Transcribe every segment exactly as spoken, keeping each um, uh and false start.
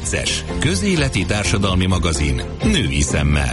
Perces, közéleti társadalmi magazin, női szemmel.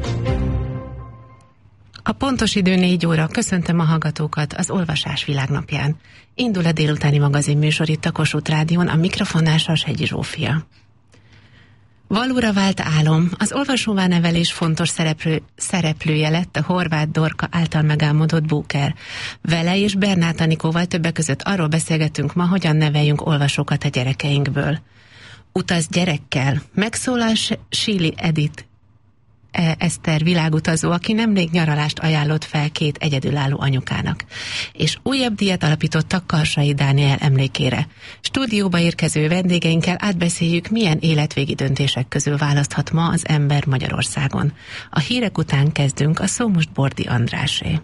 A pontos idő négy óra, köszöntöm a hallgatókat az Olvasás Világnapján. Indul a délutáni magazin műsor itt a Kossuth Rádión, a mikrofonnál Sashegyi Zsófia. Valóra vált álom. Az olvasóvá nevelés fontos szereplő, szereplője lett a Horváth Dorka által megálmodott Booker. Vele és Bernát Anikóval többek között arról beszélgetünk ma, hogyan neveljünk olvasókat a gyerekeinkből. Utaz gyerekkel. Megszólal Síli Edith Eszter világutazó, aki nemrég nyaralást ajánlott fel két egyedülálló anyukának. És újabb díjat alapítottak Karsai Dániel emlékére. Stúdióba érkező vendégeinkkel átbeszéljük, milyen életvégi döntések közül választhat ma az ember Magyarországon. A hírek után kezdünk, a szó most Bordi Andrásé.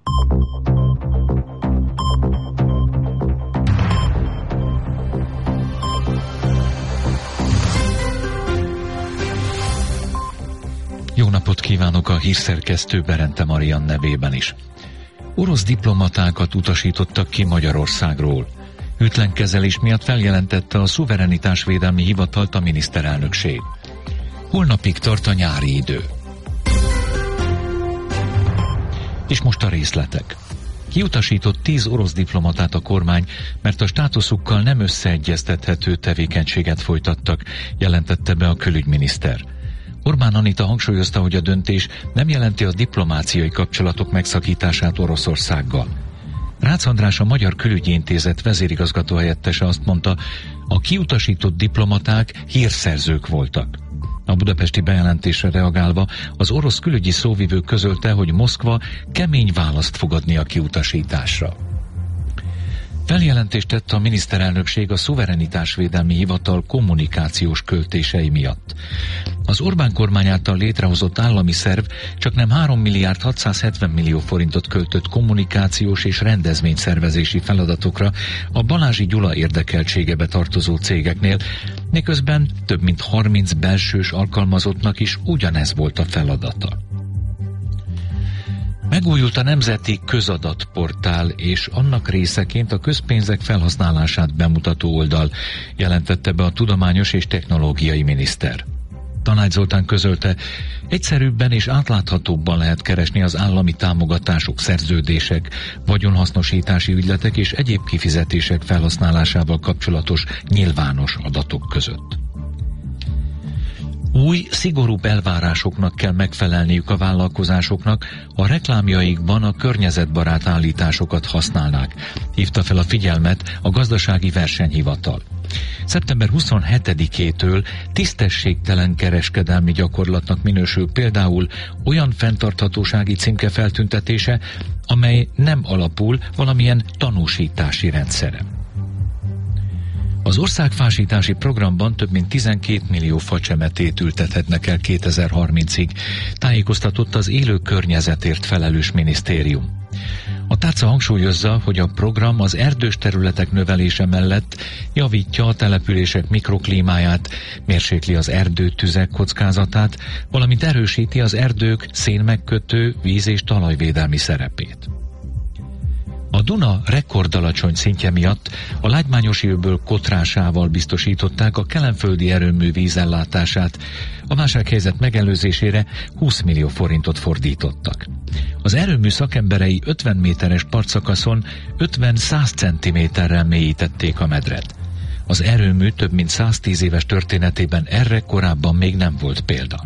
Jó napot kívánok a hírszerkesztő Berente Marian nevében is. Orosz diplomatákat utasítottak ki Magyarországról. Hűtlen kezelés miatt feljelentette a szuverenitásvédelmi hivatalt a miniszterelnökség. Holnapig tart a nyári idő. És most a részletek. Kiutasított tíz orosz diplomatát a kormány, mert a státuszukkal nem összeegyeztethető tevékenységet folytattak, jelentette be a külügyminiszter. Orbán Anita hangsúlyozta, hogy a döntés nem jelenti a diplomáciai kapcsolatok megszakítását Oroszországgal. Rácz András, a Magyar Külügyi Intézet vezérigazgató helyettese azt mondta, a kiutasított diplomaták hírszerzők voltak. A budapesti bejelentésre reagálva az orosz külügyi szóvivő közölte, hogy Moszkva kemény választ fog adni a kiutasításra. Feljelentést tett a miniszterelnökség a szuverenitásvédelmi hivatal kommunikációs költései miatt. Az Orbán kormány által létrehozott állami szerv csaknem három milliárd hatszázhetven millió forintot költött kommunikációs és rendezvényszervezési feladatokra a Balázsi Gyula érdekeltségebe tartozó cégeknél, miközben több mint harminc belsős alkalmazottnak is ugyanez volt a feladata. Megújult a Nemzeti Közadatportál és annak részeként a közpénzek felhasználását bemutató oldal, jelentette be a Tudományos és Technológiai Miniszter. Tanács Zoltán közölte, egyszerűbben és átláthatóbban lehet keresni az állami támogatások, szerződések, vagyonhasznosítási ügyletek és egyéb kifizetések felhasználásával kapcsolatos nyilvános adatok között. Új, szigorúbb elvárásoknak kell megfelelniük a vállalkozásoknak, a reklámjaikban a környezetbarát állításokat használnák, hívta fel a figyelmet a Gazdasági Versenyhivatal. szeptember huszonhetedikétől tisztességtelen kereskedelmi gyakorlatnak minősül például olyan fenntarthatósági címke feltüntetése, amely nem alapul valamilyen tanúsítási rendszeren. Az országfásítási programban több mint tizenkét millió facsemetét ültethetnek el kétezer-harmincig, tájékoztatott az élő környezetért felelős minisztérium. A tárca hangsúlyozza, hogy a program az erdős területek növelése mellett javítja a települések mikroklímáját, mérsékli az erdőtüzek kockázatát, valamint erősíti az erdők szénmegkötő, víz- és talajvédelmi szerepét. A Duna rekordalacsony szintje miatt a Lágymányosi-öböl kotrásával biztosították a kelenföldi erőmű vízellátását, a válsághelyzet megelőzésére húsz millió forintot fordítottak. Az erőmű szakemberei ötven méteres partszakaszon ötven-száz centiméterrel mélyítették a medret. Az erőmű több mint száztíz éves történetében erre korábban még nem volt példa.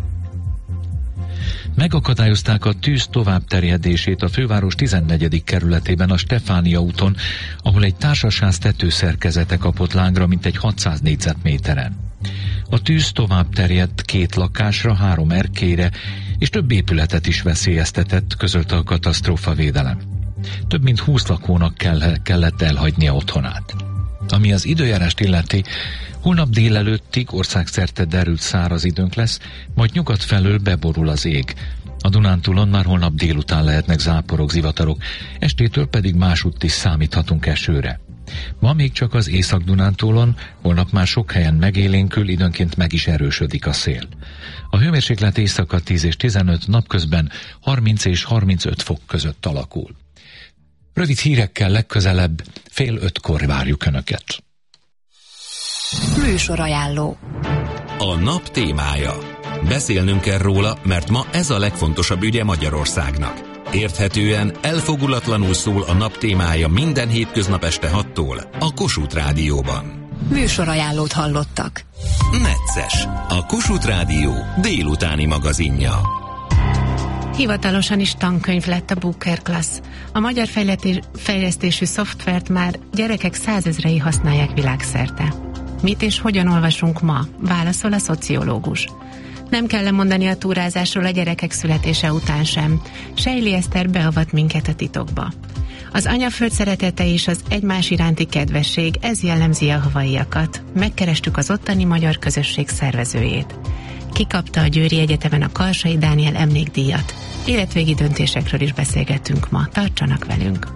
Megakadályozták a tűz továbbterjedését a főváros tizennegyedik kerületében a Stefánia úton, ahol egy társaság tetőszerkezete kapott lángra mintegy hatszáz négyzetméteren. A tűz tovább terjedt két lakásra, három erkélyre, és több épületet is veszélyeztetett, közölte a katasztrófavédelem. Több mint húsz lakónak kell, kellett elhagynia otthonát. Ami az időjárást illeti, holnap délelőttig országszerte derült száraz időnk lesz, majd nyugat felől beborul az ég. A Dunántúlon már holnap délután lehetnek záporok, zivatarok, estétől pedig másutt is számíthatunk esőre. Ma még csak az Észak-Dunántúlon, holnap már sok helyen megélénkül, időnként meg is erősödik a szél. A hőmérséklet éjszaka tíz és tizenöt, napközben harminc és harmincöt fok között alakul. Rövid hírekkel legközelebb fél ötkor várjuk Önöket. Műsorajánló. A nap témája. Beszélnünk kell róla, mert ma ez a legfontosabb ügye Magyarországnak. Érthetően, elfogulatlanul szól a nap témája minden hétköznap este hattól a Kossuth Rádióban. Műsorajánlót hallottak. Necces, a Kossuth Rádió délutáni magazinja. Hivatalosan is tankönyv lett a Booker Class. A magyar fejlesztésű szoftvert már gyerekek százezrei használják világszerte. Mit és hogyan olvasunk ma? Válaszol a szociológus. Nem kell lemondani a túrázásról a gyerekek születése után sem. Sejli Eszter beavat minket a titokba. Az anyaföld szeretete és az egymás iránti kedvesség, ez jellemzi a havaiakat. Megkerestük az ottani magyar közösség szervezőjét. Kikapta a Győri Egyetemen a Karsai Dániel emlékdíjat. Életvégi döntésekről is beszélgetünk ma. Tartsanak velünk!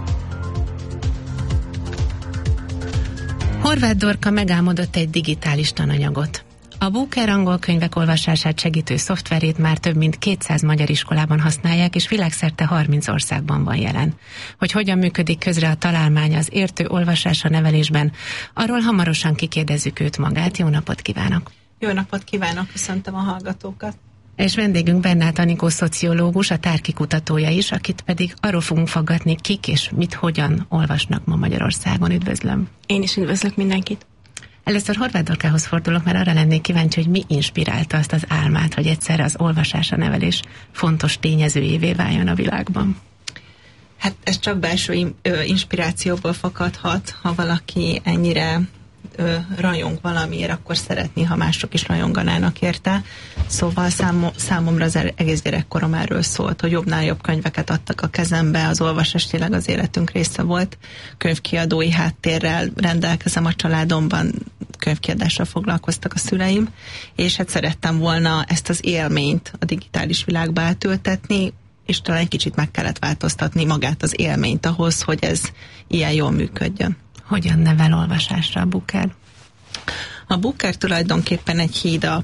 Horváth Dorka megálmodott egy digitális tananyagot. A Booker angol könyvek olvasását segítő szoftverét már több mint kétszáz magyar iskolában használják, és világszerte harminc országban van jelen. Hogy hogyan működik közre a találmány az értő olvasása nevelésben, arról hamarosan kikérdezzük őt magát. Jó napot kívánok! Jó napot kívánok, köszöntöm a hallgatókat! És vendégünk Bernát Anikó szociológus, a Tárki kutatója is, akit pedig arról fogunk faggatni, kik és mit, hogyan olvasnak ma Magyarországon. Üdvözlöm! Én is üdvözlök mindenkit! Először Horváth Dorkához fordulok, mert arra lennék kíváncsi, hogy mi inspirálta azt az álmát, hogy egyszerre az olvasás, a nevelés fontos tényezőjévé váljon a világban. Hát ez csak belső inspirációból fakadhat, ha valaki ennyire ö, rajong valamiért, akkor szeretné, ha mások is rajonganának érte. Szóval számom, számomra az egész gyerekkorom erről szólt, hogy jobbnál jobb könyveket adtak a kezembe, az olvasás tényleg az életünk része volt. Könyvkiadói háttérrel rendelkezem a családomban, könyvkiadással foglalkoztak a szüleim, és hát szerettem volna ezt az élményt a digitális világba átültetni, és talán egy kicsit meg kellett változtatni magát az élményt ahhoz, hogy ez ilyen jól működjön. Hogyan nevel olvasásra a Booker? A Booker tulajdonképpen egy híd a,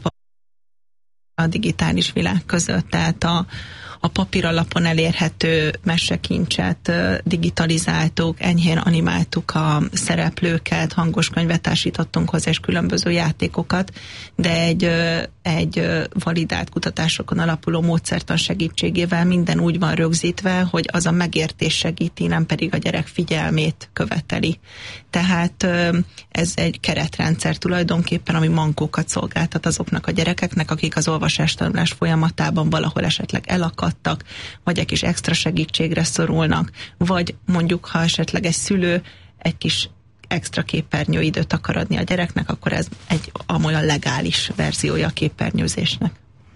a digitális világ között, tehát a, a papíralapon elérhető mesekincset digitalizáltuk, enyhén animáltuk a szereplőket, hangos könyvet társítottunk hozzá, és különböző játékokat, de egy, egy validált kutatásokon alapuló módszertan segítségével minden úgy van rögzítve, hogy az a megértés segíti, nem pedig a gyerek figyelmét követeli. Tehát ez egy keretrendszer tulajdonképpen, ami mankókat szolgáltat azoknak a gyerekeknek, akik az olvasástanulás folyamatában valahol esetleg elakadtak, vagy egy kis extra segítségre szorulnak, vagy mondjuk, ha esetleg egy szülő egy kis extra képernyőidőt akar adni a gyereknek, akkor ez egy amolyan legális verziója a képernyőzésnek.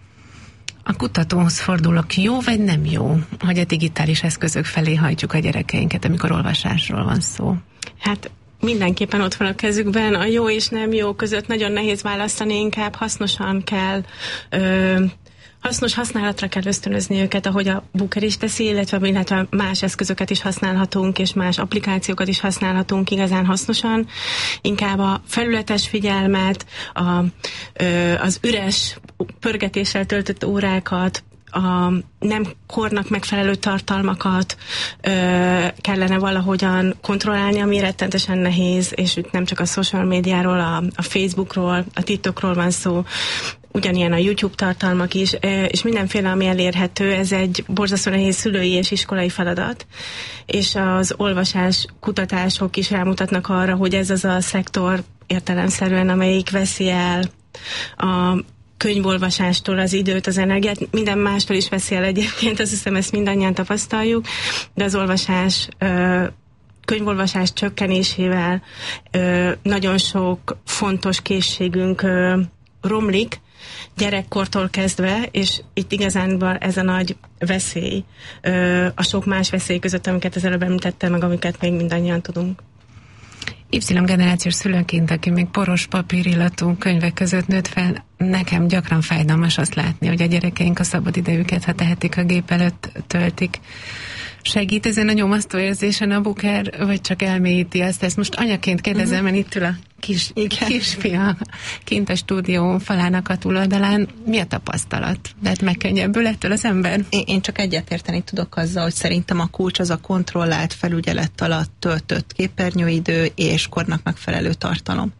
A kutatóhoz fordulok, jó vagy nem jó, hogy a digitális eszközök felé hajtjuk a gyerekeinket, amikor olvasásról van szó? Hát mindenképpen ott van a kezükben, a jó és nem jó között nagyon nehéz választani, inkább hasznosan kell ö, hasznos használatra kell ösztönözni őket, ahogy a Booker is teszi, illetve, illetve más eszközöket is használhatunk, és más applikációkat is használhatunk igazán hasznosan. Inkább a felületes figyelmet, a, ö, az üres pörgetéssel töltött órákat, a nem kornak megfelelő tartalmakat ö, kellene valahogyan kontrollálni, ami rettentesen nehéz, és itt nem csak a social médiáról, a, a Facebookról, a TikTokról van szó, ugyanilyen a YouTube tartalmak is, és mindenféle, ami elérhető, ez egy borzasztó nehéz szülői és iskolai feladat, és az olvasás kutatások is rámutatnak arra, hogy ez az a szektor értelemszerűen, amelyik veszi el a könyvolvasástól az időt, az energiát, minden mástól is veszi el egyébként, azt hiszem, ezt mindannyian tapasztaljuk, de az olvasás, könyvolvasás csökkenésével nagyon sok fontos készségünk romlik, gyerekkortól kezdve, és itt igazán ez a nagy veszély a sok más veszély között, amiket az előbb említettem, meg amiket még mindannyian tudunk. Y-generációs szülőként, aki még poros papírillatú könyvek között nőtt fel, nekem gyakran fájdalmas azt látni, hogy a gyerekeink a szabadidejüket, ha tehetik, a gép előtt töltik. Segít ezen a nyomasztó érzésen a Booker, vagy csak elmélyíti azt? Ezt most anyaként kérdezem, uh-huh. mert itt ül a kis, kisfia kint a stúdió falának a túloldalán. Mi a tapasztalat? Tehát megkönnyebbül ettől az ember? Én, én csak egyetérteni tudok azzal, hogy szerintem a kulcs az a kontrollált felügyelet alatt töltött képernyőidő és kornak megfelelő tartalom.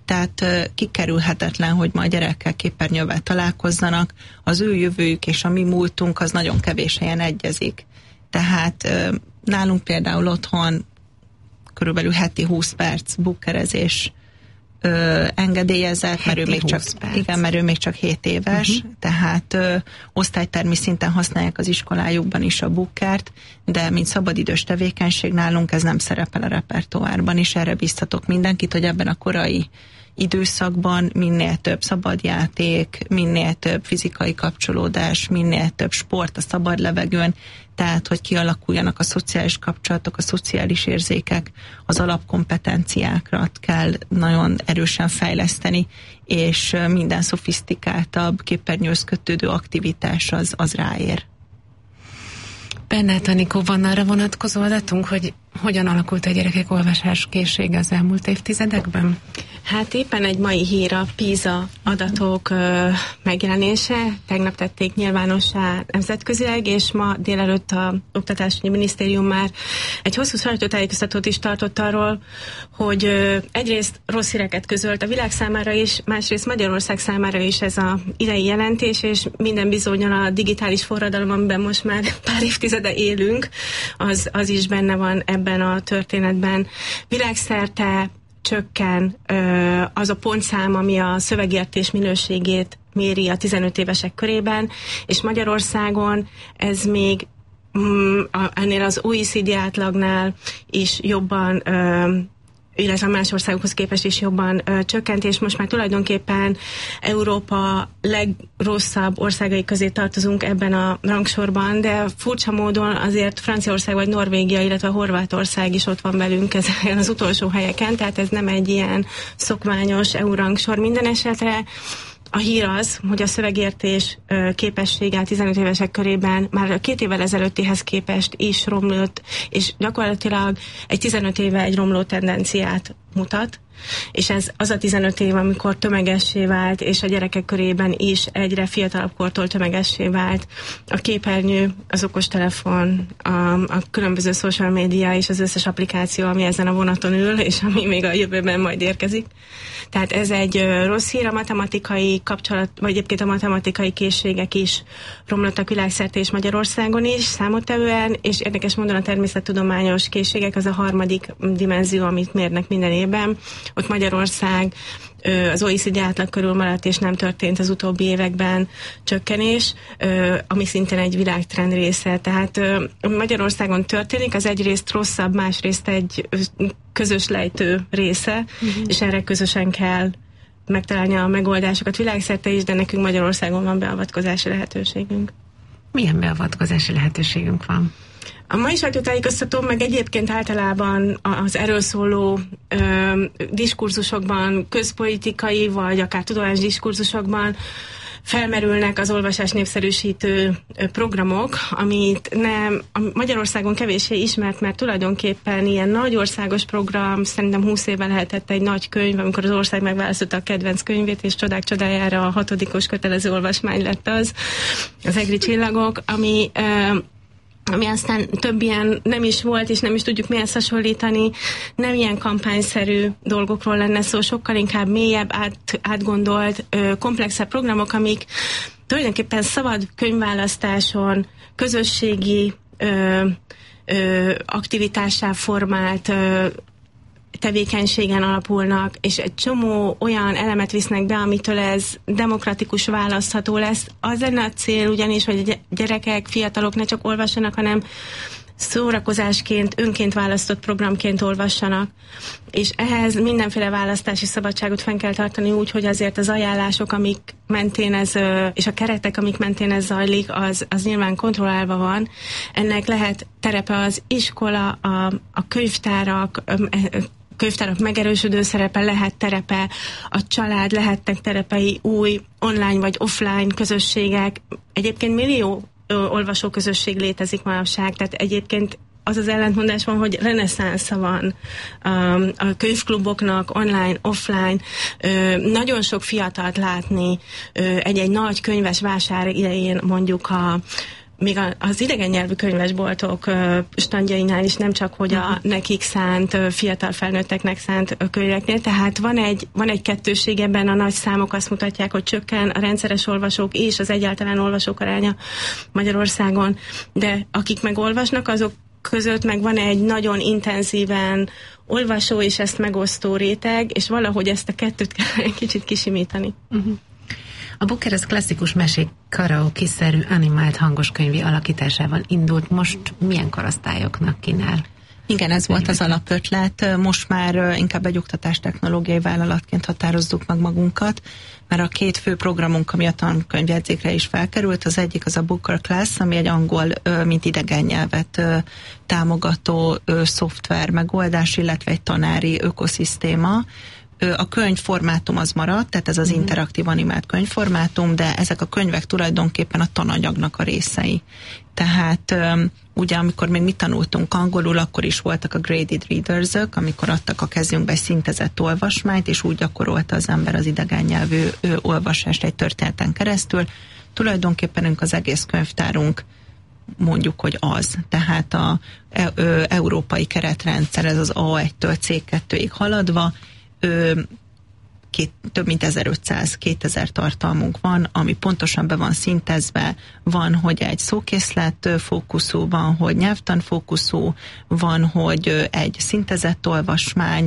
Tehát kikerülhetetlen, hogy ma a gyerekkel képernyővel találkozzanak, az ő jövőjük és a mi múltunk az nagyon kevés helyen egyezik. Tehát nálunk például otthon körülbelül heti húsz perc bukkerezés Ö, engedélyezett, mert ő, még csak, igen, mert ő még csak hét éves, uh-huh. tehát ö, osztálytermi szinten használják az iskolájukban is a bukkert, de mint szabadidős tevékenység nálunk ez nem szerepel a repertoárban, és erre biztatok mindenkit, hogy ebben a korai időszakban minél több szabadjáték, minél több fizikai kapcsolódás, minél több sport a szabad levegőn, tehát, hogy kialakuljanak a szociális kapcsolatok, a szociális érzékek, az alapkompetenciákra kell nagyon erősen fejleszteni, és minden szofisztikáltabb képernyőhöz kötődő aktivitás az, az ráér. Bernát Anikó, van arra vonatkozó adatunk, hogy hogyan alakult a gyerekek olvasáskészsége az elmúlt évtizedekben? Hát éppen egy mai hír a PISA adatok ö, megjelenése. Tegnap tették nyilvánossá nemzetközileg, és ma délelőtt a Oktatásügyi Minisztérium már egy hosszú sajtótájékoztatót is tartott arról, hogy ö, egyrészt rossz híreket közölt a világ számára is, másrészt Magyarország számára is ez az idei jelentés, és minden bizonnyal a digitális forradalom, amiben most már pár évtizede élünk, az, az is benne van ebben a történetben. Világszerte csökken ö, az a pontszám, ami a szövegértés minőségét méri a tizenöt évesek körében, és Magyarországon ez még mm, a, ennél az o e cé dé átlagnál is jobban, ö, illetve más országokhoz képest is jobban ö, csökkent, és most már tulajdonképpen Európa legrosszabb országai közé tartozunk ebben a rangsorban, de furcsa módon azért Franciaország vagy Norvégia, illetve Horvátország is ott van velünk ezen az utolsó helyeken, tehát ez nem egy ilyen szokványos é u rangsor. Minden esetre a hír az, hogy a szövegértés képessége a tizenöt évesek körében már a két évvel ezelőttihez képest is romlott, és gyakorlatilag egy tizenöt éve egy romló tendenciát mutat, és ez az a tizenöt év, amikor tömegessé vált, és a gyerekek körében is egyre fiatalabb kortól tömegessé vált a képernyő, az okostelefon, a, a különböző social média és az összes applikáció, ami ezen a vonaton ül, és ami még a jövőben majd érkezik. Tehát ez egy rossz hír, a matematikai kapcsolat, vagy egyébként a matematikai készségek is romlottak világszerte és Magyarországon is, számottevően, és érdekes módon a természettudományos készségek az a harmadik dimenzió, amit mérnek minden évben. Ott Magyarország az o e cé dé átlag körül maradt, és nem történt az utóbbi években csökkenés, ami szintén egy világtrend része. Tehát Magyarországon történik, az egyrészt rosszabb, másrészt egy közös lejtő része, uh-huh. és erre közösen kell megtalálni a megoldásokat világszerte is, de nekünk Magyarországon van beavatkozási lehetőségünk. Milyen beavatkozási lehetőségünk van? A mai sajtótájékoztatón meg egyébként általában az erről szóló ö, diskurzusokban, közpolitikai vagy akár tudományos diskurzusokban felmerülnek az olvasás népszerűsítő programok, amit nem, a Magyarországon kevéssé ismert, mert tulajdonképpen ilyen nagy országos program, szerintem húsz éve lehetett egy nagy könyv, amikor az ország megválasztotta a kedvenc könyvét, és csodák csodájára a hatodikos kötelező olvasmány lett az, az Egri csillagok, ami ö, ami aztán több ilyen nem is volt, és nem is tudjuk mihez hasonlítani, nem ilyen kampányszerű dolgokról lenne szó, sokkal inkább mélyebb, át, átgondolt, ö, komplexebb programok, amik tulajdonképpen szabad könyvválasztáson, közösségi ö, ö, aktivitássá formált ö, tevékenységen alapulnak, és egy csomó olyan elemet visznek be, amitől ez demokratikus választható lesz. Az lenne a cél ugyanis, hogy a gyerekek, fiatalok ne csak olvassanak, hanem szórakozásként, önként választott programként olvassanak. És ehhez mindenféle választási szabadságot fenn kell tartani úgy, hogy azért az ajánlások, amik mentén ez, és a keretek, amik mentén ez zajlik, az, az nyilván kontrollálva van. Ennek lehet terepe az iskola, a, a könyvtárak, könyvtárak megerősödő szerepe, lehet terepe a család, lehetnek terepei új online vagy offline közösségek. Egyébként millió ö, olvasóközösség létezik manapság, tehát egyébként az az ellentmondás van, hogy reneszánsza van um, a könyvkluboknak, online, offline. Ö, nagyon sok fiatalt látni ö, egy-egy nagy könyves vásár idején mondjuk a még az idegen nyelvű könyvesboltok standjainál is nem csak, hogy a nekik szánt, fiatal felnőtteknek szánt könyveknél, tehát van egy, van egy kettőség ebben, a nagy számok azt mutatják, hogy csökken a rendszeres olvasók és az egyáltalán olvasók aránya Magyarországon, de akik meg olvasnak, azok között meg van egy nagyon intenzíven olvasó és ezt megosztó réteg, és valahogy ezt a kettőt kell egy kicsit kisimítani. Uh-huh. A Booker az klasszikus mesék karaoke-szerű animált hangoskönyvi alakításával indult. Most milyen korosztályoknak kínál? Igen, ez volt az alapötlet. Most már inkább egy oktatástechnológiai vállalatként határozzuk meg magunkat, mert a két fő programunk, ami a tankönyvjegyzékre is felkerült, az egyik az a Booker Class, ami egy angol, mint idegen nyelvet támogató szoftver megoldás, illetve egy tanári ökoszisztéma. A könyvformátum az maradt, tehát ez az uh-huh. interaktív animált könyvformátum, de ezek a könyvek tulajdonképpen a tananyagnak a részei. Tehát ugye amikor még mi tanultunk angolul, akkor is voltak a graded readers-ök, amikor adtak a kezünkbe egy szintezett olvasmányt, és úgy gyakorolta az ember az idegen nyelvű olvasást egy történeten keresztül. Tulajdonképpen az egész könyvtárunk mondjuk, hogy az. Tehát a e- e- európai keretrendszer, ez az á egytől cé kettőig haladva, Két, több mint ezerötszáz kétezer tartalmunk van, ami pontosan be van szintezve, van, hogy egy szókészlet fókuszú, van, hogy nyelvtan fókuszú, van, hogy egy szintezett olvasmány,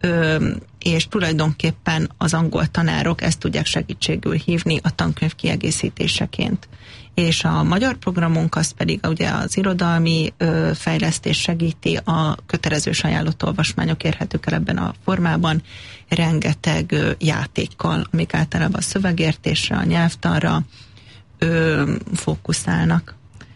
és tulajdonképpen az angol tanárok ezt tudják segítségül hívni a tankönyv kiegészítéseként. És a magyar programunk az pedig ugye az irodalmi ö, fejlesztés segíti, a kötelezős ajánlott olvasmányok érhetők el ebben a formában, rengeteg ö, játékkal, amik általában a szövegértésre, a nyelvtanra ö, fókuszálnak.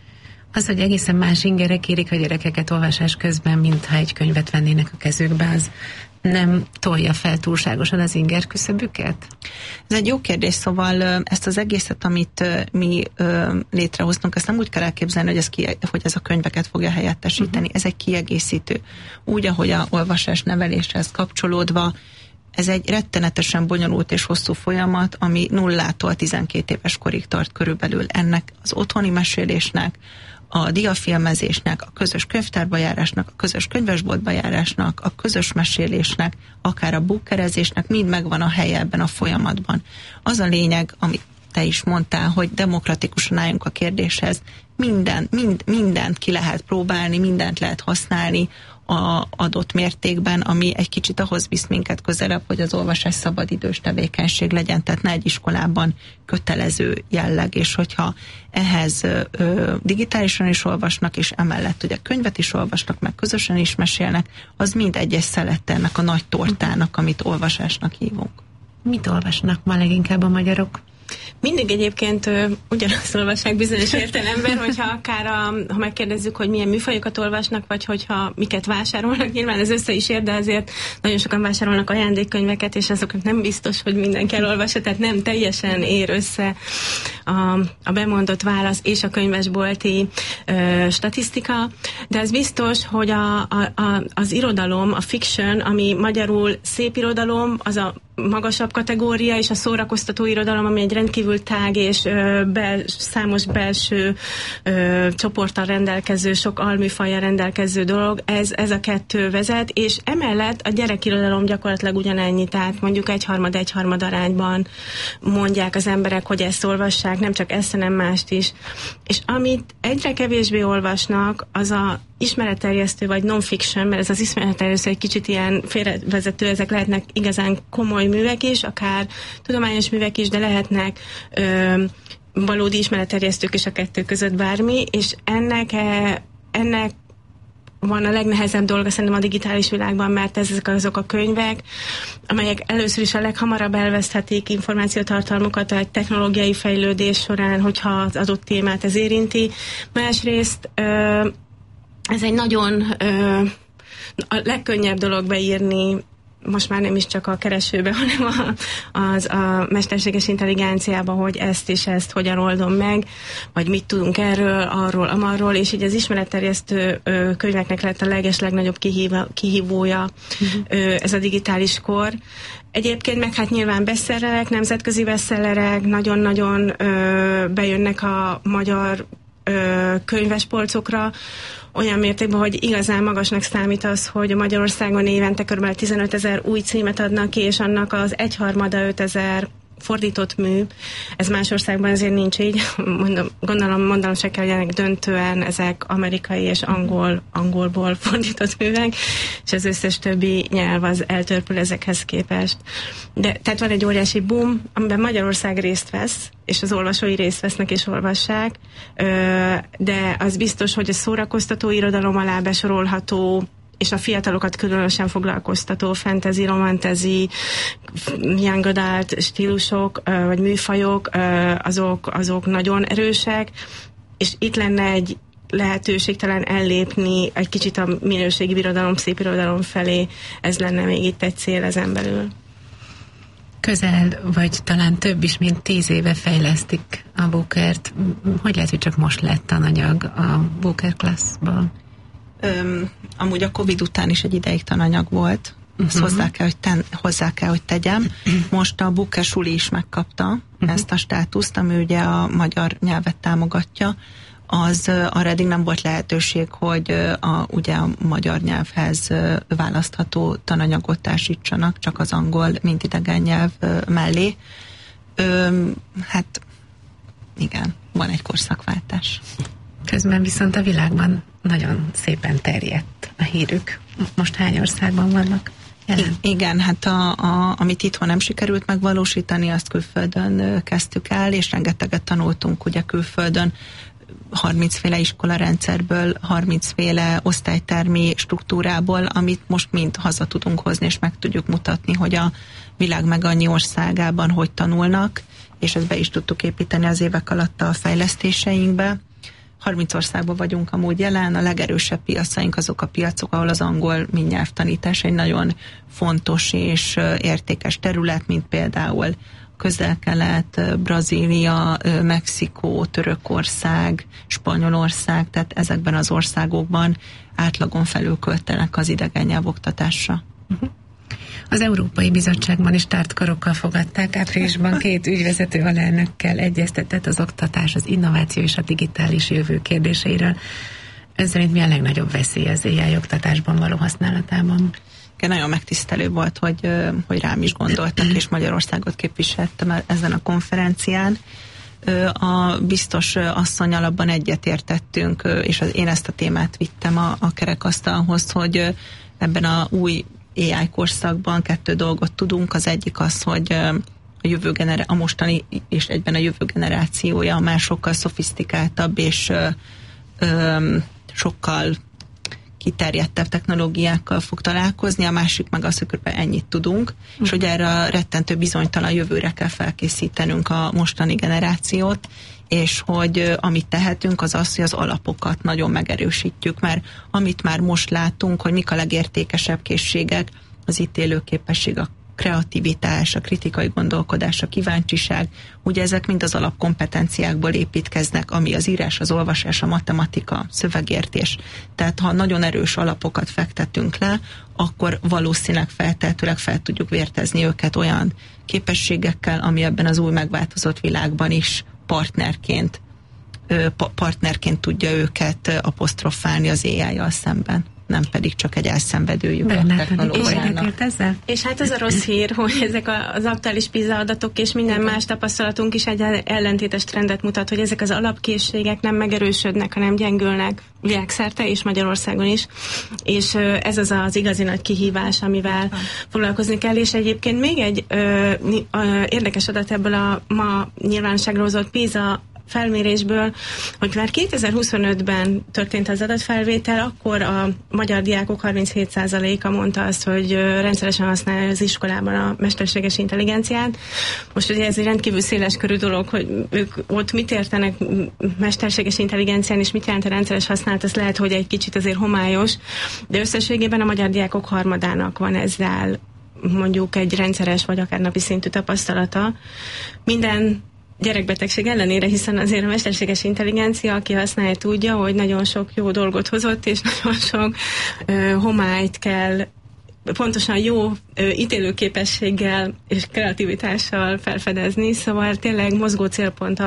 Az, hogy egészen más ingerek kérik a gyerekeket olvasás közben, mintha egy könyvet vennének a kezükbe, az nem tolja fel túlságosan az inger küszöbüket? Ez egy jó kérdés, szóval ezt az egészet, amit mi létrehoztunk, ezt nem úgy kell elképzelni, hogy ez, ki, hogy ez a könyveket fogja helyettesíteni. Uh-huh. Ez egy kiegészítő. Úgy, ahogy a olvasás neveléshez kapcsolódva, ez egy rettenetesen bonyolult és hosszú folyamat, ami nullától tizenkét éves korig tart körülbelül. Ennek az otthoni mesélésnek, a diafilmezésnek, a közös könyvtárba járásnak, a közös könyvesboltba járásnak, a közös mesélésnek, akár a bookerezésnek, mind megvan a helye ebben a folyamatban. Az a lényeg, amit te is mondtál, hogy demokratikusan álljunk a kérdéshez, minden, mind, mindent ki lehet próbálni, mindent lehet használni a adott mértékben, ami egy kicsit ahhoz visz minket közelebb, hogy az olvasás szabadidős tevékenység legyen, tehát ne egy iskolában kötelező jelleg, és hogyha ehhez ö, digitálisan is olvasnak, és emellett ugye könyvet is olvasnak, meg közösen is mesélnek, az mind egyes szelette ennek a nagy tortának, amit olvasásnak hívunk. Mit olvasnak ma leginkább a magyarok? Mindig egyébként ö, ugyanazt olvassák bizonyos értelemben, hogyha akár a, ha megkérdezzük, hogy milyen műfajokat olvasnak, vagy hogyha miket vásárolnak, nyilván ez össze is ér, de azért nagyon sokan vásárolnak ajándékkönyveket, és azokat nem biztos, hogy mindenki elolvassa, tehát nem teljesen ér össze a, a bemondott válasz és a könyvesbolti ö, statisztika, de ez biztos, hogy a, a, a, az irodalom, a fiction, ami magyarul szép irodalom, az a magasabb kategória, és a szórakoztató irodalom, ami egy rendkívül tág és ö, bel, számos belső ö, csoporttal rendelkező, sok alműfajjal rendelkező dolog, ez, ez a kettő vezet, és emellett a gyerekirodalom gyakorlatilag ugyanennyi, tehát mondjuk egyharmad egyharmad arányban mondják az emberek, hogy ezt olvassák, nem csak ezt, hanem mást is. És amit egyre kevésbé olvasnak, az a ismeretterjesztő vagy non-fiction, mert ez az ismeretterjesztő egy kicsit ilyen félrevezető, ezek lehetnek igazán komoly művek is, akár tudományos művek is, de lehetnek ö, valódi ismeretterjesztők is a kettő között bármi, és ennek, ennek van a legnehezebb dolga szerintem a digitális világban, mert ezek azok a könyvek, amelyek először is a leghamarabb elveszthetik információtartalmukat a technológiai fejlődés során, hogyha az adott témát ez érinti. Másrészt ö, ez egy nagyon ö, a legkönnyebb dolog beírni, most már nem is csak a keresőbe, hanem a, az, a mesterséges intelligenciába, hogy ezt és ezt hogyan oldom meg, vagy mit tudunk erről, arról, amarról, és így az ismeretterjesztő ö, könyveknek lett a leges legnagyobb kihíva, kihívója uh-huh. ö, ez a digitális kor. Egyébként meg hát nyilván bestsellerek, nemzetközi bestsellerek, nagyon-nagyon ö, bejönnek a magyar ö, könyvespolcokra, olyan mértékben, hogy igazán magasnak számít az, hogy Magyarországon évente kb. tizenötezer új címet adnak ki, és annak az egyharmada ötezer fordított mű. Ez más országban azért nincs így. Mondom, gondolom, mondanom se kell, hogy ennek döntően ezek amerikai és angol, angolból fordított művek, és az összes többi nyelv az eltörpül ezekhez képest. De, tehát van egy óriási boom, amiben Magyarország részt vesz, és az olvasói részt vesznek és olvassák, de az biztos, hogy a szórakoztató irodalom alá besorolható, és a fiatalokat különösen foglalkoztató fantasy, romantasy, young adult stílusok, vagy műfajok, azok, azok nagyon erősek, és itt lenne egy lehetőség talán ellépni egy kicsit a minőségi irodalom, szép irodalom felé, ez lenne még itt egy cél ezen belül. Közel, vagy talán több is, mint tíz éve fejlesztik a Bookert. Hogy lehet, hogy csak most lett tananyag a Booker Class-ból? Öm, amúgy a Covid után is egy ideig tananyag volt. Ezt uh-huh. hozzá, kell, hogy ten, hozzá kell, hogy tegyem. Most a Booker Suli is megkapta uh-huh. ezt a státuszt, ami ugye a magyar nyelvet támogatja. Az arra eddig nem volt lehetőség, hogy a, ugye a magyar nyelvhez választható tananyagot társítsanak, csak az angol, mint idegen nyelv mellé. Öm, hát igen, van egy korszakváltás. Közben viszont a világban nagyon szépen terjedt a hírük. Most hány országban vannak jelen? Igen, hát a, a, amit itthon nem sikerült megvalósítani, azt külföldön kezdtük el, és rengeteget tanultunk ugye külföldön, harmincféle iskolarendszerből, harmincféle osztálytermi struktúrából, amit most mind haza tudunk hozni, és meg tudjuk mutatni, hogy a világ meg annyi országában hogy tanulnak, és ezt be is tudtuk építeni az évek alatt a fejlesztéseinkbe. harminc országban vagyunk amúgy jelen, a legerősebb piacaink azok a piacok, ahol az angol mindnyelvtanítás egy nagyon fontos és értékes terület, mint például Közel-Kelet, Brazília, Mexikó, Törökország, Spanyolország, tehát ezekben az országokban átlagon felül költenek az idegen nyelvoktatásra. Uh-huh. Az Európai Bizottságban is tártkarokkal fogadták. Áprilisban két ügyvezető alelnökkel egyeztetett az oktatás, az innováció és a digitális jövő kérdéseiről. Ön szerint mi a legnagyobb veszély az á i oktatásban való használatában? Nagyon megtisztelő volt, hogy, hogy rám is gondoltak, és Magyarországot képviseltem ezen a konferencián. A biztos asszonnyal abban egyetértettünk, és én ezt a témát vittem a, a kerekasztalhoz, hogy ebben a új á i korszakban kettő dolgot tudunk. Az egyik az, hogy a, jövő genera- a mostani és egyben a jövő generációja már sokkal szofisztikáltabb és ö, ö, sokkal kiterjedtebb technológiákkal fog találkozni, a másik meg az, hogy kb. Ennyit tudunk, mm. és hogy erre a rettentő bizonytalan jövőre kell felkészítenünk a mostani generációt, és hogy amit tehetünk, az az, hogy az alapokat nagyon megerősítjük, mert amit már most látunk, hogy mik a legértékesebb készségek, az ítélőképesség, a kreativitás, a kritikai gondolkodás, a kíváncsiság, ugye ezek mind az alapkompetenciákból építkeznek, ami az írás, az olvasás, a matematika, szövegértés. Tehát ha nagyon erős alapokat fektetünk le, akkor valószínűleg feltehetőleg fel tudjuk vértezni őket olyan képességekkel, ami ebben az új megváltozott világban is partnerként, partnerként tudja őket apostrofálni az á i-jal szemben, nem pedig csak egy elszenvedő jövő technológiának. És hát az a rossz hír, hogy ezek az aktuális PISA adatok és minden más tapasztalatunk is egy ellentétes trendet mutat, hogy ezek az alapkészségek nem megerősödnek, hanem gyengülnek világszerte és Magyarországon is. És ez az az igazi nagy kihívás, amivel foglalkozni kell. És egyébként még egy ö, ö, érdekes adat ebből a ma nyilvánosságra hozott PISA felmérésből, hogy már kétezer-huszonötben történt az adatfelvétel, akkor a magyar diákok harminchét százaléka mondta azt, hogy rendszeresen használja az iskolában a mesterséges intelligenciát. Most ugye ez egy rendkívül széles körű dolog, hogy ők ott mit értenek mesterséges intelligencián, és mit jelent a rendszeres használat, az lehet, hogy egy kicsit azért homályos, de összességében a magyar diákok harmadának van ezzel mondjuk egy rendszeres, vagy akár napi szintű tapasztalata. Minden gyerekbetegség ellenére, hiszen azért a mesterséges intelligencia, aki használja, tudja, hogy nagyon sok jó dolgot hozott, és nagyon sok ö, homályt kell pontosan jó ö, ítélőképességgel és kreativitással felfedezni, szóval tényleg mozgó célponttal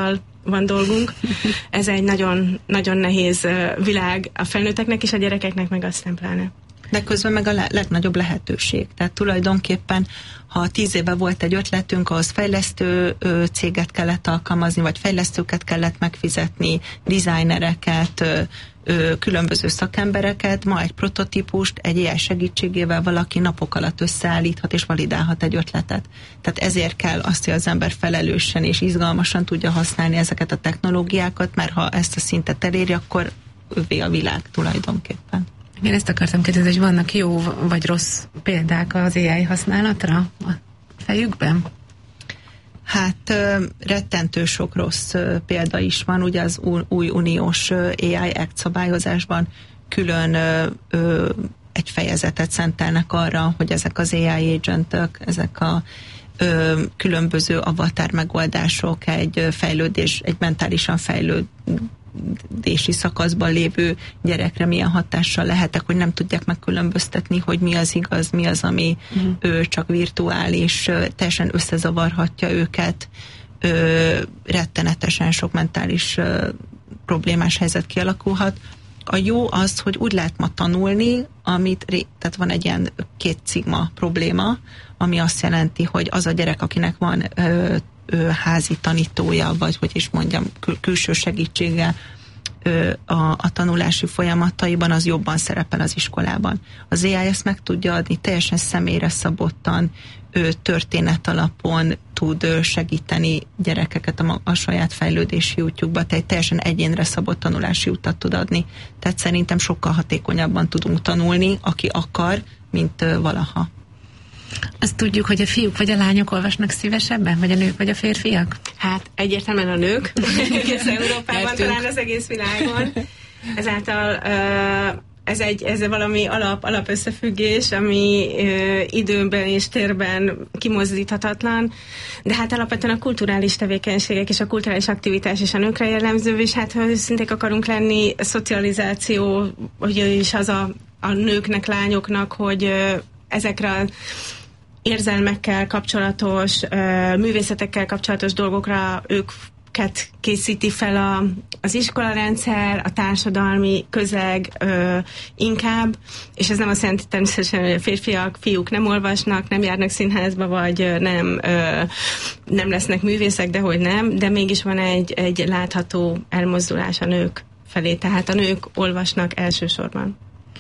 van dolgunk. Ez egy nagyon, nagyon nehéz világ a felnőtteknek és a gyerekeknek meg aztán pláne. De közben meg a le- legnagyobb lehetőség. Tehát tulajdonképpen, ha tíz éve volt egy ötletünk, ahhoz fejlesztő ö, céget kellett alkalmazni, vagy fejlesztőket kellett megfizetni, designereket, ö, ö, különböző szakembereket, ma egy prototípust egy á i segítségével valaki napok alatt összeállíthat és validálhat egy ötletet. Tehát ezért kell azt, hogy az ember felelősen és izgalmasan tudja használni ezeket a technológiákat, mert ha ezt a szintet eléri, akkor övé a világ tulajdonképpen. Én ezt akartam kérdezni, hogy vannak jó vagy rossz példák az á i használatra a fejükben? Hát rettentő sok rossz példa is van, ugye az új uniós á i Act szabályozásban külön egy fejezetet szentelnek arra, hogy ezek az á i agentök, ezek a különböző avatar megoldások egy fejlődés, egy mentálisan fejlődési szakaszban lévő gyerekre milyen hatással lehetek, hogy nem tudják megkülönböztetni, hogy mi az igaz, mi az, ami uh-huh. ő csak virtuális, teljesen összezavarhatja őket, ö, rettenetesen sok mentális ö, problémás helyzet kialakulhat. A jó az, hogy úgy lehet ma tanulni, amit, tehát van egy ilyen két szigma probléma, ami azt jelenti, hogy az a gyerek, akinek van ö, ö, házi tanítója, vagy hogy is mondjam, kül- külső segítséggel ö, a, a tanulási folyamataiban, az jobban szerepel az iskolában. Az á i ezt meg tudja adni, teljesen személyre szabottan, ő történet alapon tud ö, segíteni gyerekeket a, a saját fejlődési útjukba, tehát teljesen egyénre szabott tanulási utat tud adni. Tehát szerintem sokkal hatékonyabban tudunk tanulni, aki akar, mint ö, valaha. Azt tudjuk, hogy a fiúk vagy a lányok olvasnak szívesebben, vagy a nők vagy a férfiak? Hát egyértelműen a nők, egész Európában, talán az egész világon. Ezáltal uh, ez egy ez valami alap, alap összefüggés, ami uh, időben és térben kimozdíthatatlan, de hát alapvetően a kulturális tevékenységek és a kulturális aktivitás is a nőkre jellemző, és hát ha őszinték akarunk lenni, a szocializáció, hogy is az a, a nőknek, lányoknak, hogy uh, ezekre az érzelmekkel kapcsolatos, művészetekkel kapcsolatos dolgokra őket készíti fel a, az iskolarendszer, a társadalmi közeg ö, inkább, és ez nem azt jelenti természetesen, hogy a férfiak, fiúk nem olvasnak, nem járnak színházba, vagy nem, ö, nem lesznek művészek, de hogy nem, de mégis van egy, egy látható elmozdulás a nők felé, tehát a nők olvasnak elsősorban.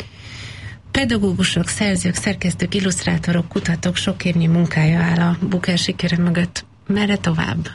Pedagógusok, szerzők, szerkesztők, illusztrátorok, kutatók sok évnyi munkája áll a Booker sikere mögött. Merre tovább?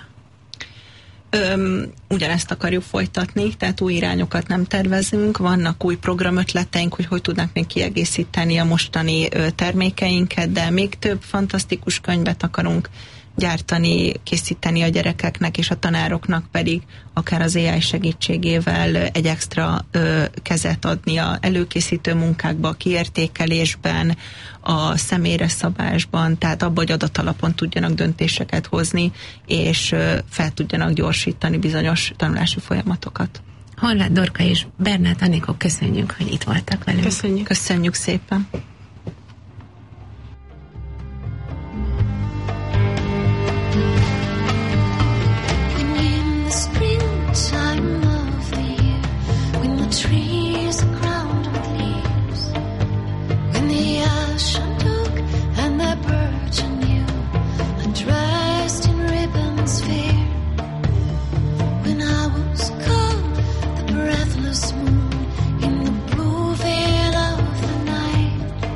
Öm, ugyanezt akarjuk folytatni, tehát új irányokat nem tervezünk, vannak új programötleteink, hogy hogy tudnánk még kiegészíteni a mostani ö, termékeinket, de még több fantasztikus könyvet akarunk gyártani, készíteni a gyerekeknek, és a tanároknak pedig akár az á i segítségével egy extra ö, kezet adni a előkészítő munkákba, a kiértékelésben, a személyre szabásban, tehát abban, hogy adatalapon tudjanak döntéseket hozni, és ö, fel tudjanak gyorsítani bizonyos tanulási folyamatokat. Horváth Dorka és Bernát Anikó, köszönjük, hogy itt voltak velünk. Köszönjük. Köszönjük szépen. Trees are crowned with leaves, when the ocean took and the birds anew, undressed in ribbons fair. When I was cold, the breathless moon in the blue veil of the night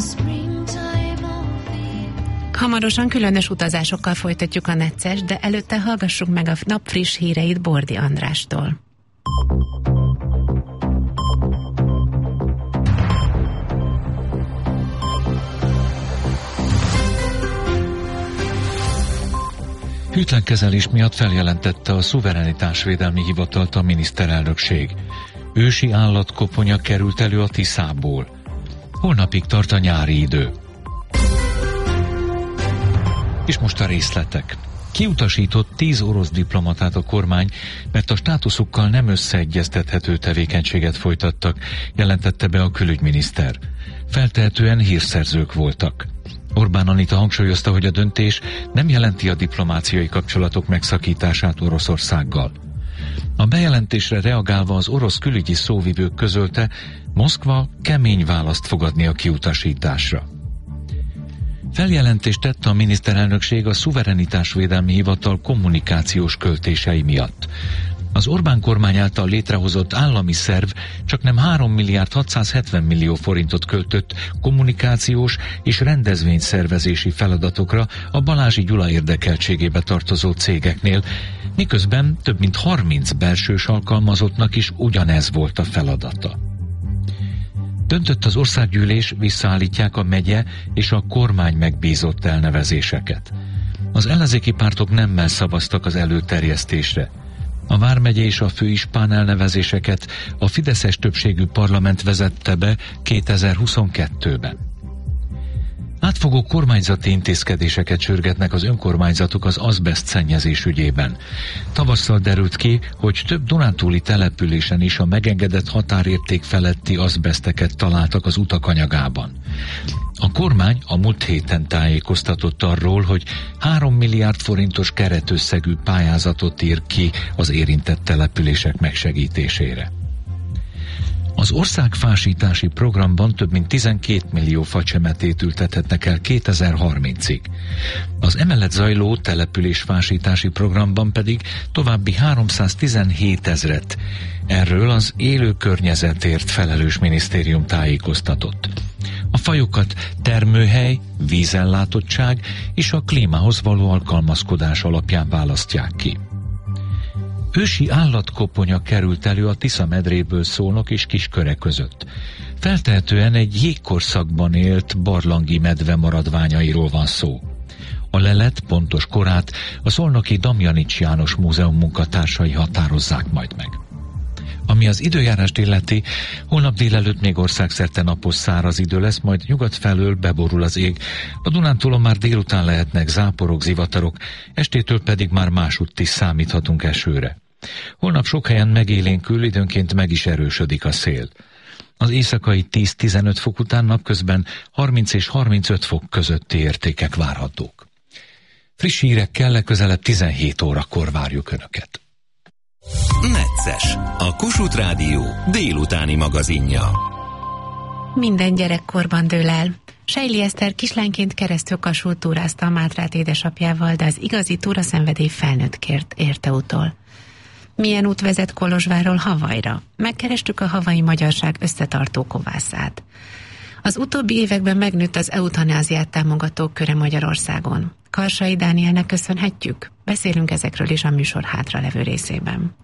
Hamarosan különös utazásokkal folytatjuk a Necces, de előtte hallgassuk meg a nap friss híreit Bordi Andrástól. Hűtlen kezelés miatt feljelentette a Szuverenitásvédelmi Hivatalt a miniszterelnökség. Ősi állatkoponya került elő a Tiszából. Holnapig tart a nyári idő. És most a részletek. Kiutasított tíz orosz diplomatát a kormány, mert a státuszukkal nem összeegyeztethető tevékenységet folytattak, jelentette be a külügyminiszter. Feltehetően hírszerzők voltak. Orbán Anita hangsúlyozta, hogy a döntés nem jelenti a diplomáciai kapcsolatok megszakítását Oroszországgal. A bejelentésre reagálva az orosz külügyi szóvivők közölte, Moszkva kemény választ fog adni a kiutasításra. Feljelentést tett a miniszterelnökség a Szuverenitásvédelmi Hivatal kommunikációs költései miatt. Az Orbán kormány által létrehozott állami szerv csaknem három milliárd hatszázhetven millió forintot költött kommunikációs és rendezvényszervezési feladatokra a Balázsi Gyula érdekeltségébe tartozó cégeknél, miközben több mint harminc belsős alkalmazottnak is ugyanez volt a feladata. Döntött az országgyűlés, visszaállítják a megye és a kormány megbízott elnevezéseket. Az ellenzéki pártok nemmel szavaztak az előterjesztésre. A vármegye és a főispán elnevezéseket a fideszes többségű parlament vezette be kétezer-huszonkettőben. Átfogó kormányzati intézkedéseket sürgetnek az önkormányzatok az azbeszt szennyezés ügyében. Tavasszal derült ki, hogy több dunántúli településen is a megengedett határérték feletti azbeszteket találtak az utak anyagában. A kormány a múlt héten tájékoztatott arról, hogy három milliárd forintos keretösszegű pályázatot ír ki az érintett települések megsegítésére. Az országfásítási programban több mint tizenkét millió facsemetét ültethetnek el kétezer-harmincig. Az emellett zajló településfásítási programban pedig további háromszáztizenhét ezret. Erről az élő környezetért felelős minisztérium tájékoztatott. A fajokat termőhely, vízellátottság és a klímához való alkalmazkodás alapján választják ki. Ősi állatkoponya került elő a Tisza medréből Szolnok és Kisköre között. Feltehetően egy jégkorszakban élt barlangi medve maradványairól van szó. A lelet pontos korát a szolnoki Damjanics János Múzeum munkatársai határozzák majd meg. Ami az időjárást illeti, holnap délelőtt még országszerte napos száraz idő lesz, majd nyugat felől beborul az ég. A Dunántúlon már délután lehetnek záporok, zivatarok, estétől pedig már másutt is számíthatunk esőre. Holnap sok helyen megélénkül, időnként meg is erősödik a szél. Az éjszakai tíz-tizenöt fok után napközben harminc és harmincöt fok közötti értékek várhatók. Friss hírekkel legközelebb tizenhét órakor várjuk Önöket. Necces, a Kossuth Rádió délutáni magazinja. Minden gyerekkorban dől el. Sejli Eszter kislányként keresztül Kassút túrázta a Mátrát édesapjával, de az igazi túraszenvedély felnőttkért érte utol. Milyen út vezet Kolozsvárról Havajra? Megkerestük a havai magyarság összetartó kovászát. Az utóbbi években megnőtt az eutanáziát támogatók köre Magyarországon. Karsai Dánielnek köszönhetjük? Beszélünk ezekről is a műsor hátralevő részében.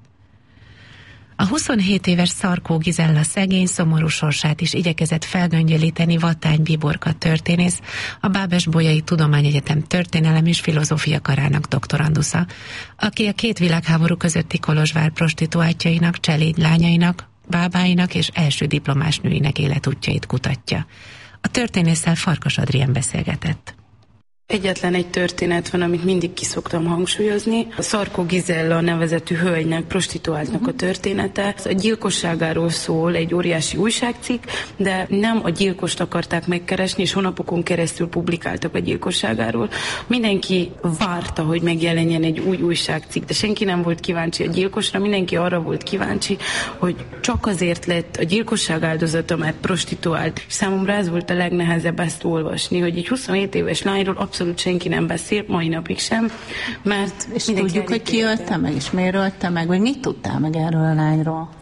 A huszonhét éves Szarkó Gizella szegény, szomorú sorsát is igyekezett felgöngyölíteni Vattány Bíborka történész, a Bábes-Bolyai Tudományegyetem történelem és filozófia karának doktorandusza, aki a két világháború közötti Kolozsvár prostituáltjainak, cselédlányainak, bábáinak és első diplomás nőinek életútjait kutatja. A történésszel Farkas Adrien beszélgetett. Egyetlen egy történet van, amit mindig kiszoktam hangsúlyozni. A Szarkó Gizella nevezetű hölgynek, prostituáltnak a története. A gyilkosságáról szól egy óriási újságcikk, de nem a gyilkost akarták megkeresni, és hónapokon keresztül publikáltak a gyilkosságáról. Mindenki várta, hogy megjelenjen egy új újságcikk, de senki nem volt kíváncsi a gyilkosra, mindenki arra volt kíváncsi, hogy csak azért lett a gyilkosság áldozata, mert prostituált. És számomra ez volt a legnehezebb ezt olvasni, hogy egy huszonhét éves lányról abszolút senki nem beszél, mai napig sem, mert... És tudjuk, hogy ki ölte meg, és miért ölte meg, vagy mit tudtál meg erről a lányról?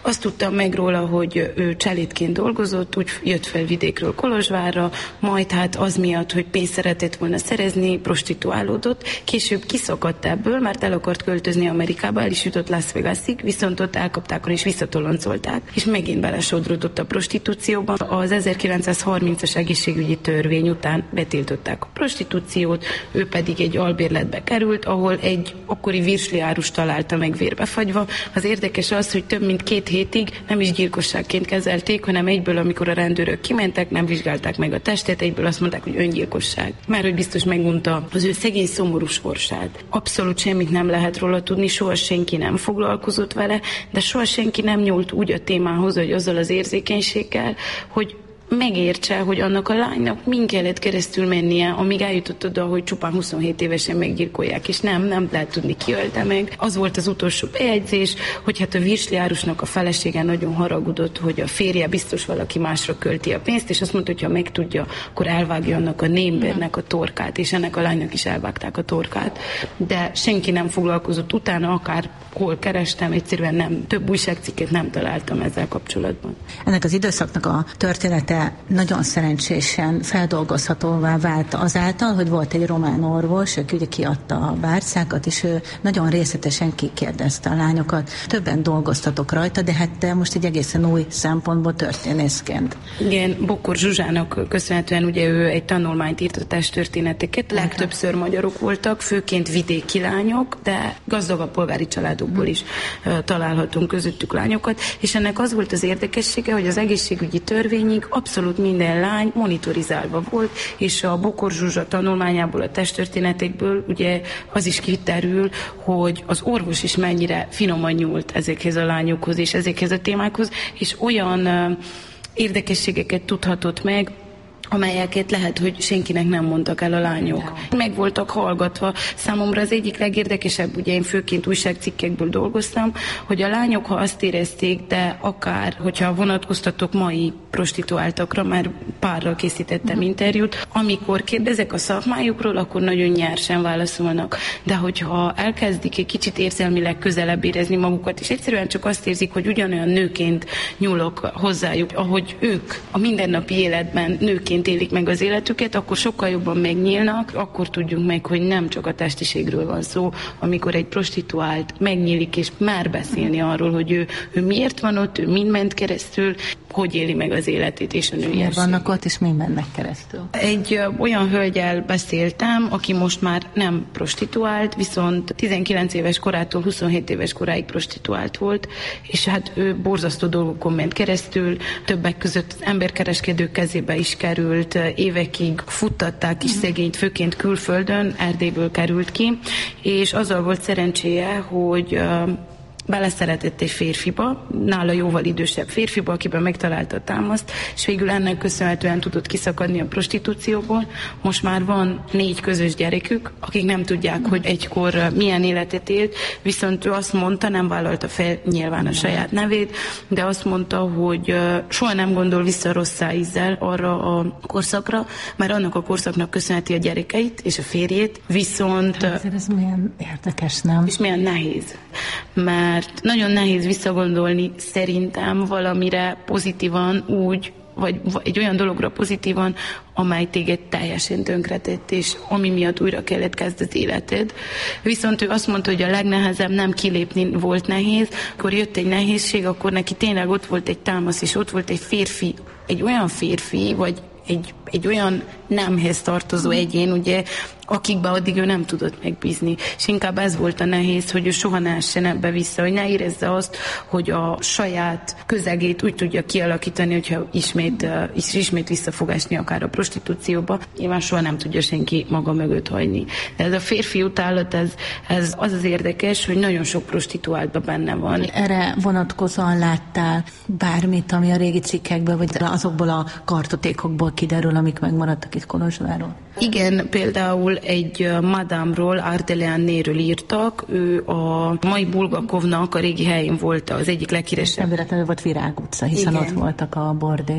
Azt tudtam meg róla, hogy ő cselédként dolgozott, úgy jött fel vidékről Kolozsvárra, majd hát az miatt, hogy pénzt szeretett volna szerezni, prostituálódott. Később kiszakadt ebből, mert el akart költözni Amerikába, el is jutott Las Vegasig, viszont ott elkapták és visszatoloncolták, és megint belesodródott a prostitúcióban. Az ezerkilencszázharmincas egészségügyi törvény után betiltották a prostitúciót, ő pedig egy albérletbe került, ahol egy akkori virsliárus találta meg vérbefagyva. Az érdekes az, hogy több mint két hétig nem is gyilkosságként kezelték, hanem egyből, amikor a rendőrök kimentek, nem vizsgálták meg a testet, egyből azt mondták, hogy öngyilkosság. Már hogy biztos megunta az ő szegény, szomorú sorsát. Abszolút semmit nem lehet róla tudni, soha senki nem foglalkozott vele, de soha senki nem nyúlt úgy a témához, hogy azzal az érzékenységgel, hogy megértse, hogy annak a lánynak min kellett keresztül mennie, amíg eljutott oda, hogy csupán huszonhét évesen meggyilkolják, és nem, nem lehet tudni, ki ölte meg. Az volt az utolsó bejegyzés, hogy hát a virsliárusnak a felesége nagyon haragudott, hogy a férje biztos valaki másra költi a pénzt, és azt mondta, hogy ha megtudja, akkor elvágja annak a némbernek a torkát, és ennek a lánynak is elvágták a torkát. De senki nem foglalkozott utána, akár hol kerestem, egyszerűen nem, több újságcikket nem találtam ezzel kapcsolatban. Ennek az időszaknak a története nagyon szerencsésen feldolgozhatóvá vált azáltal, hogy volt egy román orvos, aki ugye kiadta a bárcákat, és ő nagyon részletesen kikérdezte a lányokat. Többen dolgoztatok rajta, de hát te most egy egészen új szempontból történészként. Igen, Bokor Zsuzsának köszönhetően ugye ő egy tanulmányt írt a testtörténeteket. Legtöbbször magyarok voltak, főként vidéki lányok, de gazdagabb polgári családokból is uh, találhatunk közöttük lányokat, és ennek az volt az érdekessége, hogy az egészségügyi törvényig abszolút minden lány monitorizálva volt, és a Bokor Zsuzsa tanulmányából, a testtörténetekből ugye az is kiterül, hogy az orvos is mennyire finoman nyúlt ezekhez a lányokhoz és ezekhez a témákhoz, és olyan uh, érdekességeket tudhatott meg, amelyeket lehet, hogy senkinek nem mondtak el a lányok. Meg voltak hallgatva. Számomra az egyik legérdekesebb, ugye én főként újságcikkekből dolgoztam, hogy a lányok, ha azt érezték, de akár, hogyha vonatkoztatok mai prostituáltakra, már párral készítettem interjút, amikor kérdezek a szakmájukról, akkor nagyon nyersen válaszolnak. De hogyha elkezdik egy kicsit érzelmileg közelebb érezni magukat, és egyszerűen csak azt érzik, hogy ugyanolyan nőként nyúlok hozzájuk, ahogy ők a mindennapi életben nőként élik meg az életüket, akkor sokkal jobban megnyílnak, akkor tudjuk meg, hogy nem csak a testiségről van szó, amikor egy prostituált megnyílik, és már beszélni arról, hogy ő, ő miért van ott, ő mind ment keresztül, hogy éli meg az életét és a nőiességét. Vannak ott, és mind mennek keresztül. Egy ö, olyan hölgyel beszéltem, aki most már nem prostituált, viszont tizenkilenc éves korától huszonhét éves koráig prostituált volt, és hát ő borzasztó dolgokon ment keresztül, többek között az emberkereskedők kezébe is került, évekig futtatták is szegényt, főként külföldön, Erdélyből került ki, és azzal volt szerencséje, hogy ö, beleszeretett egy férfiba, nála jóval idősebb férfiba, akiben megtalálta a támaszt, és végül ennek köszönhetően tudott kiszakadni a prostitúcióból. Most már van négy közös gyerekük, akik nem tudják, hogy egykor milyen életet élt, viszont ő azt mondta, nem vállalta fel nyilván a saját nevét, de azt mondta, hogy soha nem gondol vissza rossz ízzel arra a korszakra, mert annak a korszaknak köszönheti a gyerekeit és a férjét, viszont... Ezért ez milyen érdekes, nem? És milyen nehéz, mert mert nagyon nehéz visszagondolni szerintem valamire pozitívan úgy, vagy egy olyan dologra pozitívan, amely téged teljesen tönkretett, és ami miatt újra kellett kezd az életed. Viszont ő azt mondta, hogy a legnehezebb nem kilépni volt nehéz. Akkor jött egy nehézség, akkor neki tényleg ott volt egy támasz, és ott volt egy férfi, egy olyan férfi, vagy egy, egy olyan nemhez tartozó egyén, ugye, akikbe addig ő nem tudott megbízni. És inkább ez volt a nehéz, hogy ő soha ne essen ebbe vissza, hogy ne érezze azt, hogy a saját közegét úgy tudja kialakítani, hogyha ismét, is, ismét vissza fog esni akár a prostitúcióba. Nyilván soha nem tudja senki maga mögött hagyni. De ez a férfi utálat, ez, ez az az érdekes, hogy nagyon sok prostituáltban benne van. Erre vonatkozóan láttál bármit, ami a régi cikkekből, vagy azokból a kartotékokból kiderül, amik megmaradtak itt Kolozsváron? Igen, például egy madámról, Ardeleannéről írtak, ő a mai Bulgakovnak a régi helyén volt az egyik leghíresebb. Nem véletlenül volt Virág utca, hiszen igen. ott voltak a bordélyok.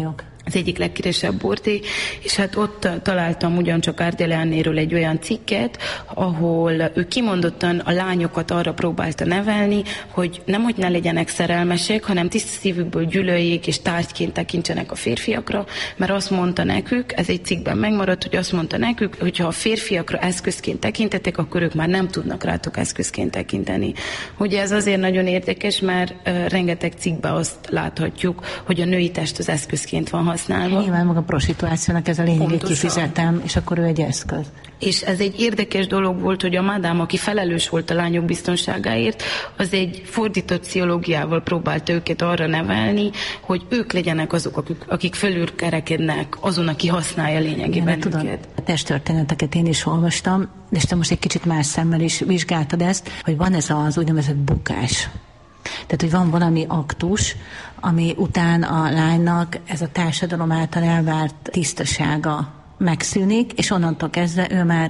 az egyik legkeresebb borté, és hát ott találtam ugyancsak Ardeleannéről egy olyan cikket, ahol ő kimondottan a lányokat arra próbálta nevelni, hogy nem, hogy ne legyenek szerelmesek, hanem tiszta szívükből gyűlöljék és tárgyként tekintsenek a férfiakra, mert azt mondta nekük, ez egy cikkben megmaradt, hogy azt mondta nekük, hogy ha a férfiakra eszközként tekintetek, akkor ők már nem tudnak rátok eszközként tekinteni. Ugye ez azért nagyon érdekes, mert uh, rengeteg cikkben azt láthatjuk, hogy a női test az eszközként van használva. Nyilván maga a prostituációnak ez a lényeg, hogy kifizetem, és akkor ő egy eszköz. És ez egy érdekes dolog volt, hogy a madám, aki felelős volt a lányok biztonságáért, az egy fordított pszichológiával próbálta őket arra nevelni, hogy ők legyenek azok, akik, akik fölül kerekednek azon, aki használja lényegében igen, őket. A testtörténeteket én is olvastam, és te most egy kicsit más szemmel is vizsgáltad ezt, hogy van ez az úgynevezett bukás. Tehát, hogy van valami aktus, ami után a lánynak ez a társadalom által elvárt tisztasága megszűnik, és onnantól kezdve ő már,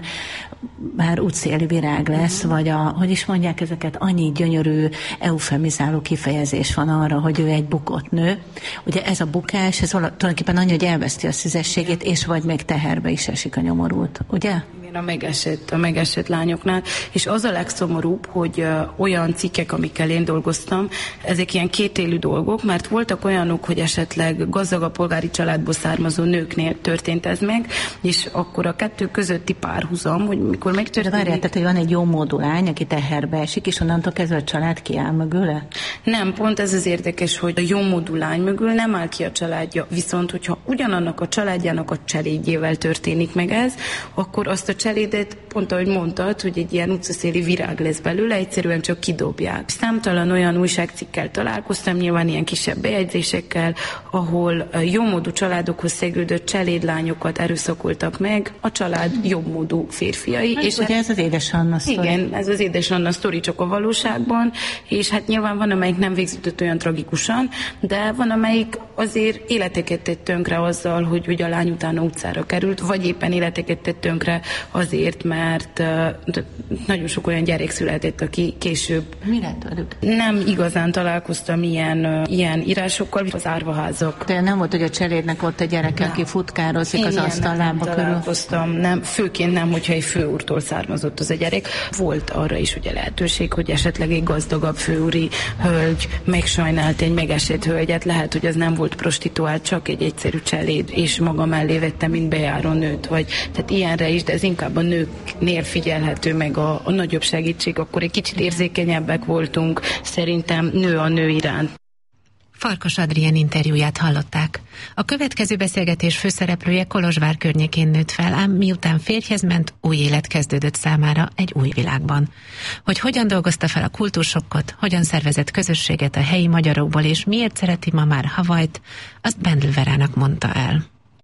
már útszéli virág lesz, uh-huh. vagy a, hogy is mondják ezeket, annyi gyönyörű eufemizáló kifejezés van arra, hogy ő egy bukott nő. Ugye ez a bukás, ez tulajdonképpen annyi, hogy elveszti a szüzességét, és vagy még teherbe is esik a nyomorult, ugye? A megesett, a megesett lányoknál, és az a legszomorúbb, hogy uh, olyan cikkek, amikkel én dolgoztam, ezek ilyen kétélű dolgok, mert voltak olyanok, hogy esetleg gazdagabb polgári családból származó nőknél történt ez meg, és akkor a kettő közötti párhuzam, hogy mikor megtörténik... De várjál, tehát, hogy van egy jó módú lány, aki teherbe esik, és onnantól kezdve a család kiáll mögüle? Nem, pont ez az érdekes, hogy a jó módú lány mögül nem áll ki a családja, viszont hogyha ugyanannak a családjának a cselédjével történik meg ez, akkor azt a cselédet, pont ahogy mondtad, hogy egy ilyen utcaszéli virág lesz belőle, egyszerűen csak kidobják. Számtalan olyan újságcikkel találkoztam, nyilván ilyen kisebb bejegyzésekkel, ahol jómódú családokhoz szegődött cselédlányokat erőszakoltak meg a család jobbmódú férfiai. Hát, és ugye hát, ez az édesanna sztori. Igen, ez az édesanna sztori csak a valóságban, és hát nyilván van, amelyik nem végződött olyan tragikusan, de van, amelyik azért életeket tett tönkre azzal, hogy, hogy a lány utána utcára került, vagy éppen életeket tett tönkre azért, mert uh, nagyon sok olyan gyerek született, aki később... Mi lett velük? Nem igazán találkoztam ilyen, uh, ilyen írásokkal, az árvaházak. De nem volt, hogy a cselédnek ott a gyereke, aki futkározik Én az asztal lába körül? Találkoztam, nem, főként nem, hogyha egy főúrtól származott az a gyerek. Volt arra is ugye lehetőség, hogy esetleg egy gazdagabb főúri hölgy megsajnált egy megesett hölgyet, lehet, hogy az nem volt prostituált, csak egy egyszerű cseléd, és maga mellé vette, mint bejáró nőt, vagy tehát ilyenre is, de ez inkább a nőknél figyelhető meg a, a nagyobb segítség, akkor egy kicsit érzékenyebbek voltunk, szerintem nő a nő iránt. Farkas Adrien interjúját hallották. A következő beszélgetés főszereplője Kolozsvár környékén nőtt fel, ám miután férjhez ment, új élet kezdődött számára egy új világban. Hogy hogyan dolgozta fel a kultúrsokkot, hogyan szervezett közösséget a helyi magyarokból, és miért szereti ma már Hawait, azt Bendl Verának mondta el.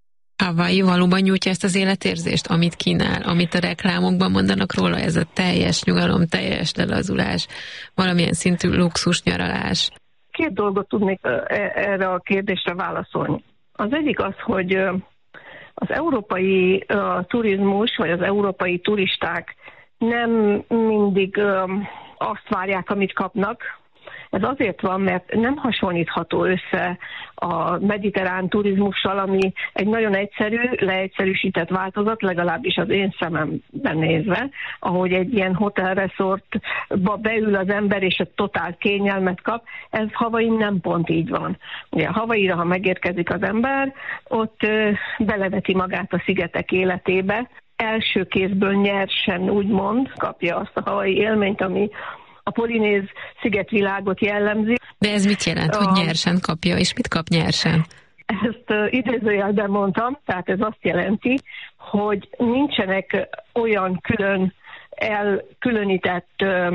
Hawaii valóban nyújtja ezt az életérzést, amit kínál, amit a reklámokban mondanak róla, ez a teljes nyugalom, teljes lelazulás, valamilyen szintű luxus nyaralás. Két dolgot tudnék erre a kérdésre válaszolni. Az egyik az, hogy az európai turizmus, vagy az európai turisták nem mindig azt várják, amit kapnak. Ez azért van, mert nem hasonlítható össze a mediterrán turizmussal, ami egy nagyon egyszerű, leegyszerűsített változat, legalábbis az én szememben nézve, ahogy egy ilyen hotelresortba beül az ember, és egy totál kényelmet kap. Ez Hawaii nem pont így van. Ugye Hawaii-ra, ha megérkezik az ember, ott beleveti magát a szigetek életébe, első kézből nyersen úgymond kapja azt a Hawaii élményt, ami a polinéz szigetvilágot jellemzi. De ez mit jelent, hogy nyersen kapja, és mit kap nyersen? Ezt uh, idézőjelben mondtam, tehát ez azt jelenti, hogy nincsenek olyan külön elkülönített uh,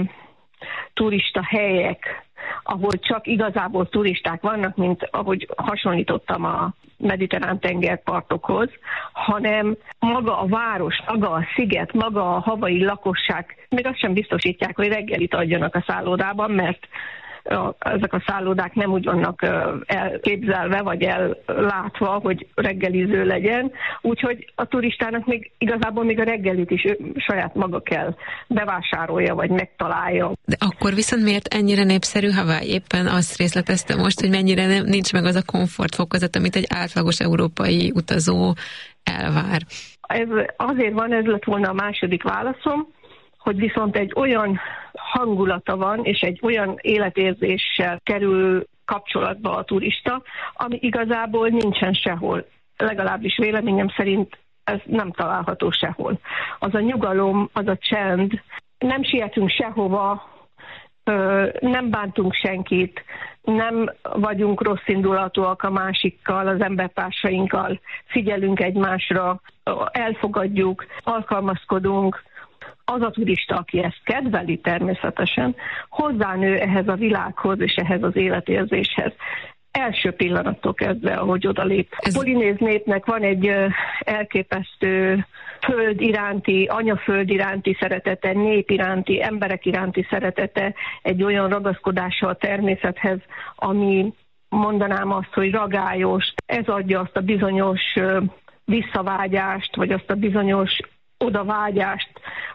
turista helyek, ahol csak igazából turisták vannak, mint ahogy hasonlítottam a mediterrán tengerpartokhoz, hanem maga a város, maga a sziget, maga a havai lakosság, még azt sem biztosítják, hogy reggelit adjanak a szállodában, mert ezek a szállodák nem úgy vannak elképzelve, vagy ellátva, hogy reggeliző legyen, úgyhogy a turistának még igazából még a reggelit is ő saját maga kell bevásárolja, vagy megtalálja. De akkor viszont miért ennyire népszerű Hawaii? Éppen azt részletezte most, hogy mennyire nem, nincs meg az a komfortfokozat, amit egy átlagos európai utazó elvár. Ez azért van, ez lett volna a második válaszom, hogy viszont egy olyan hangulata van, és egy olyan életérzéssel kerül kapcsolatba a turista, ami igazából nincsen sehol. Legalábbis véleményem szerint ez nem található sehol. Az a nyugalom, az a csend, nem sietünk sehova, nem bántunk senkit, nem vagyunk rosszindulatúak a másikkal, az embertársainkkal, figyelünk egymásra, elfogadjuk, alkalmazkodunk. Az a turista, aki ezt kedveli természetesen, hozzánő ehhez a világhoz és ehhez az életérzéshez. Első pillanattól kezdve, ahogy odalép. A polinéz népnek van egy elképesztő föld iránti, anyaföld iránti szeretete, nép iránti, emberek iránti szeretete, egy olyan ragaszkodása a természethez, ami mondanám azt, hogy ragályos. Ez adja azt a bizonyos visszavágyást, vagy azt a bizonyos odavágyást.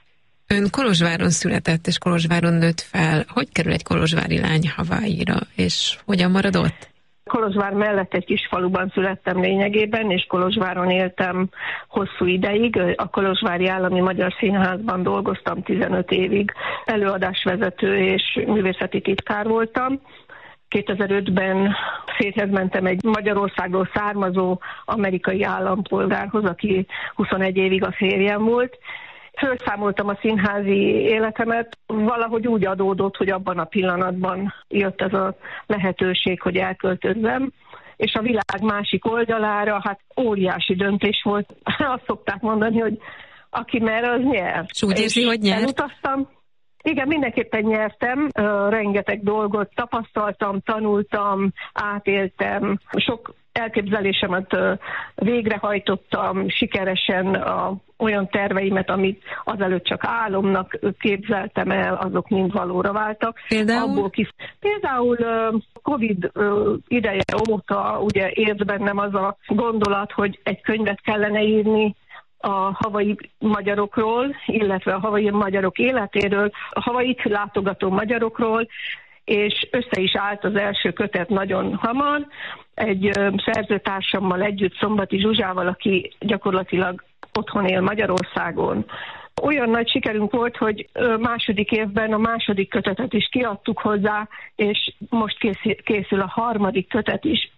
Ön Kolozsváron született, és Kolozsváron nőtt fel. Hogy kerül egy kolozsvári lány Hawaii-ra, és hogyan marad ott? Kolozsvár mellett egy kis faluban születtem lényegében, és Kolozsváron éltem hosszú ideig. A Kolozsvári Állami Magyar Színházban dolgoztam tizenöt évig. Előadásvezető és művészeti titkár voltam. kétezer-ötben férjhez mentem egy Magyarországról származó amerikai állampolgárhoz, aki huszonegy évig a férjem volt. Fölszámoltam a színházi életemet, valahogy úgy adódott, hogy abban a pillanatban jött ez a lehetőség, hogy elköltözzem, és a világ másik oldalára, hát óriási döntés volt. Azt szokták mondani, hogy aki mer, az nyer. És úgy érzi, hogy nyer? Elutaztam. Igen, mindenképpen nyertem, rengeteg dolgot tapasztaltam, tanultam, átéltem, sok elképzelésemet végrehajtottam sikeresen, a, olyan terveimet, amit azelőtt csak álomnak képzeltem el, azok mind valóra váltak. Például? Abból kif... Például Covid ideje óta ugye ért bennem az a gondolat, hogy egy könyvet kellene írni a hawaii magyarokról, illetve a hawaii magyarok életéről, a Hawaiit látogató magyarokról, és össze is állt az első kötet nagyon hamar, egy szerzőtársammal együtt, Szombati Zsuzsával, aki gyakorlatilag otthon él Magyarországon. Olyan nagy sikerünk volt, hogy második évben a második kötetet is kiadtuk hozzá, és most készül a harmadik kötet is.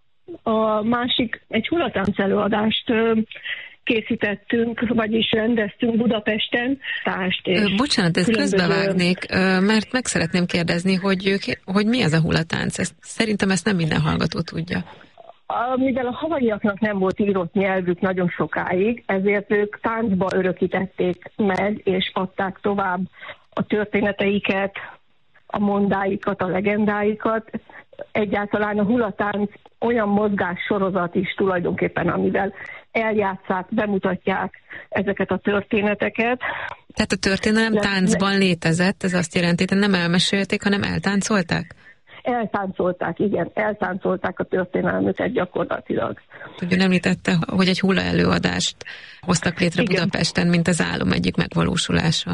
A másik, egy hulatánc előadást készítettünk, vagyis rendeztünk Budapesten. Tást és Bocsánat, ezt különböző... közbevágnék, mert meg szeretném kérdezni, hogy, hogy mi ez a hulatánc? Ezt, szerintem ezt nem minden hallgató tudja. Mivel a hawaiiaknak nem volt írott nyelvük nagyon sokáig, ezért ők táncba örökítették meg, és adták tovább a történeteiket, a mondáikat, a legendáikat. Egyáltalán a hulatánc olyan mozgássorozat is tulajdonképpen, amivel eljátszák, bemutatják ezeket a történeteket. Tehát a történelem Le- táncban létezett, ez azt jelenti, hogy nem elmesélték, hanem eltáncolták? Eltáncolták, igen, eltáncolták a történelmüket gyakorlatilag. Ugye említette, hogy egy hula előadást hoztak létre igen. Budapesten, mint az álom egyik megvalósulása.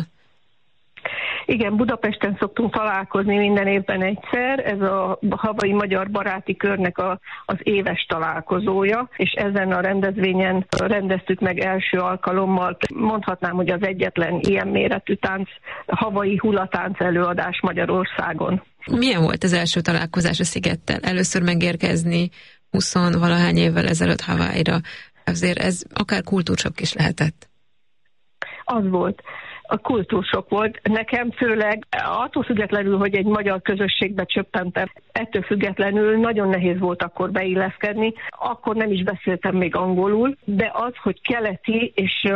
Igen, Budapesten szoktunk találkozni minden évben egyszer, ez a Hawaii Magyar Baráti Körnek a, az éves találkozója, és ezen a rendezvényen rendeztük meg első alkalommal, mondhatnám, hogy az egyetlen ilyen méretű tánc, Hawaii hulatánc előadás Magyarországon. Milyen volt az első találkozás a szigettel? Először megérkezni húsz-valahány évvel ezelőtt Hawaii-ra, azért ez akár kultúrsok is lehetett. Az volt. A kultúrsok volt. Nekem főleg attól függetlenül, hogy egy magyar közösségbe csöppentem, ettől függetlenül nagyon nehéz volt akkor beilleszkedni. Akkor nem is beszéltem még angolul, de az, hogy keleti és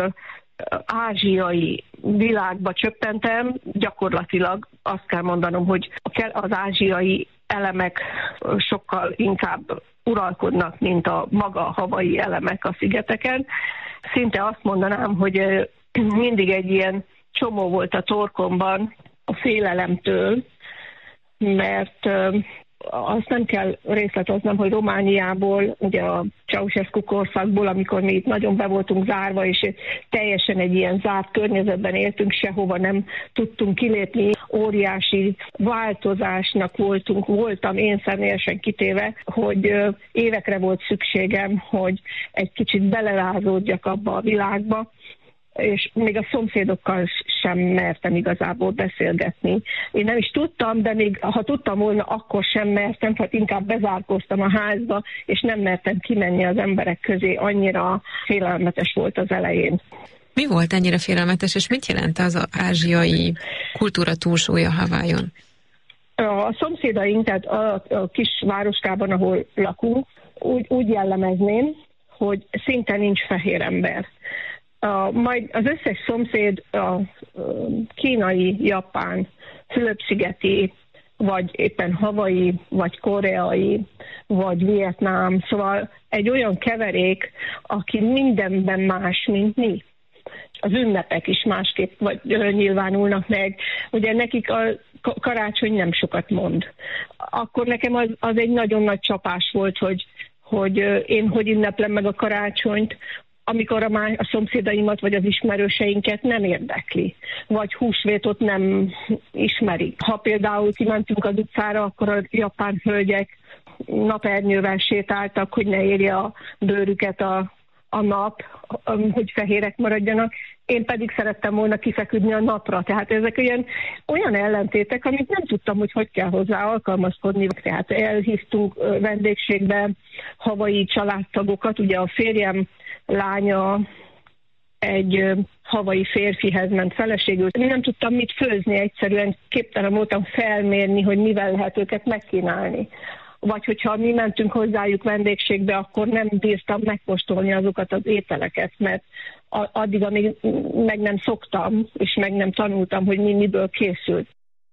ázsiai világba csöppentem, gyakorlatilag azt kell mondanom, hogy az ázsiai elemek sokkal inkább uralkodnak, mint a maga hawaii elemek a szigeteken. Szinte azt mondanám, hogy mindig egy ilyen csomó volt a torkomban a félelemtől, mert azt nem kell részleteznem, hogy Romániából, ugye a Ceausescu korszakból, amikor mi itt nagyon be voltunk zárva, és teljesen egy ilyen zárt környezetben éltünk, sehova nem tudtunk kilépni, óriási változásnak voltunk, voltam én személyesen kitéve, hogy évekre volt szükségem, hogy egy kicsit belelázódjak abba a világba, és még a szomszédokkal sem mertem igazából beszélgetni. Én nem is tudtam, de még ha tudtam volna, akkor sem mertem, hát inkább bezárkóztam a házba, és nem mertem kimenni az emberek közé, annyira félelmetes volt az elején. Mi volt ennyire félelmetes, és mit jelent az az ázsiai kultúra túlsúlya Hawaiion? A szomszédaink, tehát a, a kis városkában, ahol lakunk, úgy, úgy jellemezném, hogy szinte nincs fehér ember. A, majd az összes szomszéd a kínai, japán, Fülöp-szigeti, vagy éppen havai, vagy koreai, vagy vietnám, szóval egy olyan keverék, aki mindenben más, mint mi. Az ünnepek is másképp vagy, nyilvánulnak meg. Ugye nekik a karácsony nem sokat mond. Akkor nekem az, az egy nagyon nagy csapás volt, hogy, hogy én hogy ünneplem meg a karácsonyt, amikor a, má, a szomszédaimat vagy az ismerőseinket nem érdekli, vagy húsvétot nem ismerik. Ha például kimentünk az utcára, akkor a japán hölgyek napernyővel sétáltak, hogy ne érje a bőrüket a, a nap, hogy fehérek maradjanak. Én pedig szerettem volna kifeküdni a napra. Tehát ezek olyan, olyan ellentétek, amit nem tudtam, hogy hogy kell hozzá alkalmazkodni. Tehát elhívtunk vendégségbe havai családtagokat, ugye a férjem lánya egy havai férfihez ment feleségül. Én nem tudtam mit főzni, egyszerűen képtelen voltam felmérni, hogy mivel lehet őket megkínálni. Vagy hogyha mi mentünk hozzájuk vendégségbe, akkor nem bírtam megkóstolni azokat az ételeket, mert addig, amíg meg nem szoktam, és meg nem tanultam, hogy mi miből készült.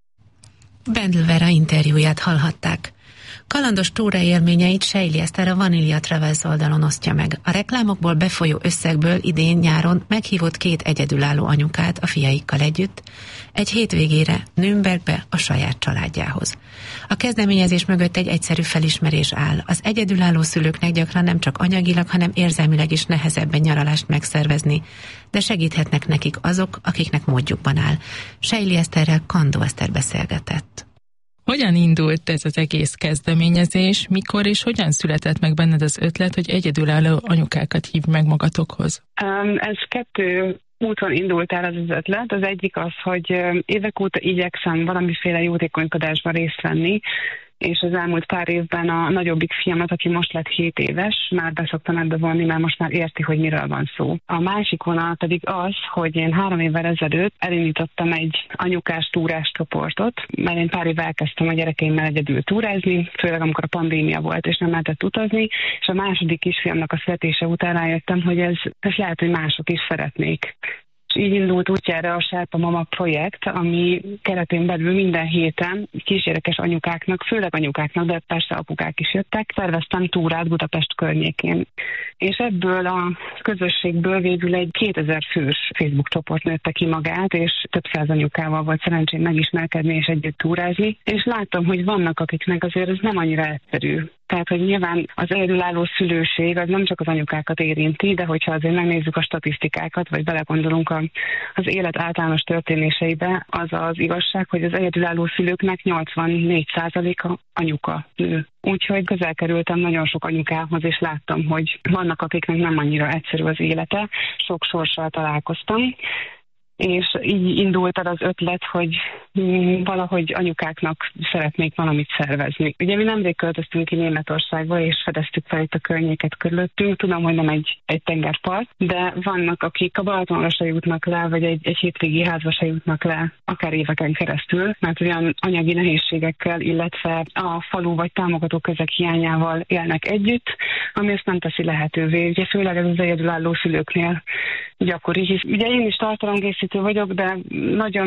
Bendl Vera interjúját hallhatták. Kalandos túraélményeit Sejli Eszter a Vanilla Travels oldalon osztja meg. A reklámokból befolyó összegből idén-nyáron meghívott két egyedülálló anyukát a fiaikkal együtt egy hétvégére Nürnbergbe a saját családjához. A kezdeményezés mögött egy egyszerű felismerés áll. Az egyedülálló szülőknek gyakran nem csak anyagilag, hanem érzelmileg is nehezebben nyaralást megszervezni, de segíthetnek nekik azok, akiknek módjukban áll. Sejli Eszterrel Kandó Eszter beszélgetett. Hogyan indult ez az egész kezdeményezés, mikor és hogyan született meg benned az ötlet, hogy egyedülálló anyukákat hív meg magatokhoz? Um, ez kettő úton indult el ez az ötlet. Az egyik az, hogy évek óta igyekszem valamiféle jótékonykodásban részt venni, és az elmúlt pár évben a nagyobbik fiamat, aki most lett hét éves, már beszoktam ebbe vonni, mert most már érti, hogy miről van szó. A másik vonal pedig az, hogy én három évvel ezelőtt elindítottam egy anyukás túrás csoportot, mert én pár év elkezdtem a gyerekeimmel egyedül túrázni, főleg amikor a pandémia volt, és nem lehetett utazni, és a második kisfiamnak a születése után rájöttem, hogy ez, ez lehet, hogy mások is szeretnék. És így indult útjára a Sherpa Mama projekt, ami keretén belül minden héten kisgyerekes anyukáknak, főleg anyukáknak, de persze apukák is jöttek, szerveztem túrát Budapest környékén. És ebből a közösségből végül egy kétezer fős Facebook csoport nőtte ki magát, és több száz anyukával volt szerencsém megismerkedni és együtt túrázni. És láttam, hogy vannak, akiknek azért ez nem annyira egyszerű. Tehát, hogy nyilván az egyedülálló szülőség az nem csak az anyukákat érinti, de hogyha azért megnézzük a statisztikákat, vagy belegondolunk a, az élet általános történéseibe, az az igazság, hogy az egyedülálló szülőknek nyolcvannégy százaléka anyuka nő. Úgyhogy közel kerültem nagyon sok anyukához, és láttam, hogy vannak, akiknek nem annyira egyszerű az élete, sok sorssal találkoztam, és így indult el az ötlet, hogy valahogy anyukáknak szeretnék valamit szervezni. Ugye mi nemrég költöztünk ki Németországba, és fedeztük fel itt a környéket körülöttünk. Tudom, hogy nem egy, egy tengerpart, de vannak, akik a Balatonra se jutnak le, vagy egy, egy hétvégi házba se jutnak le, akár éveken keresztül, mert olyan anyagi nehézségekkel, illetve a falu vagy támogató közeg hiányával élnek együtt, ami ezt nem teszi lehetővé. Ugye főleg ez az egyedülálló szülőknél gyakori, hisz ugye én is tartalomkészítő vagyok, de nagyon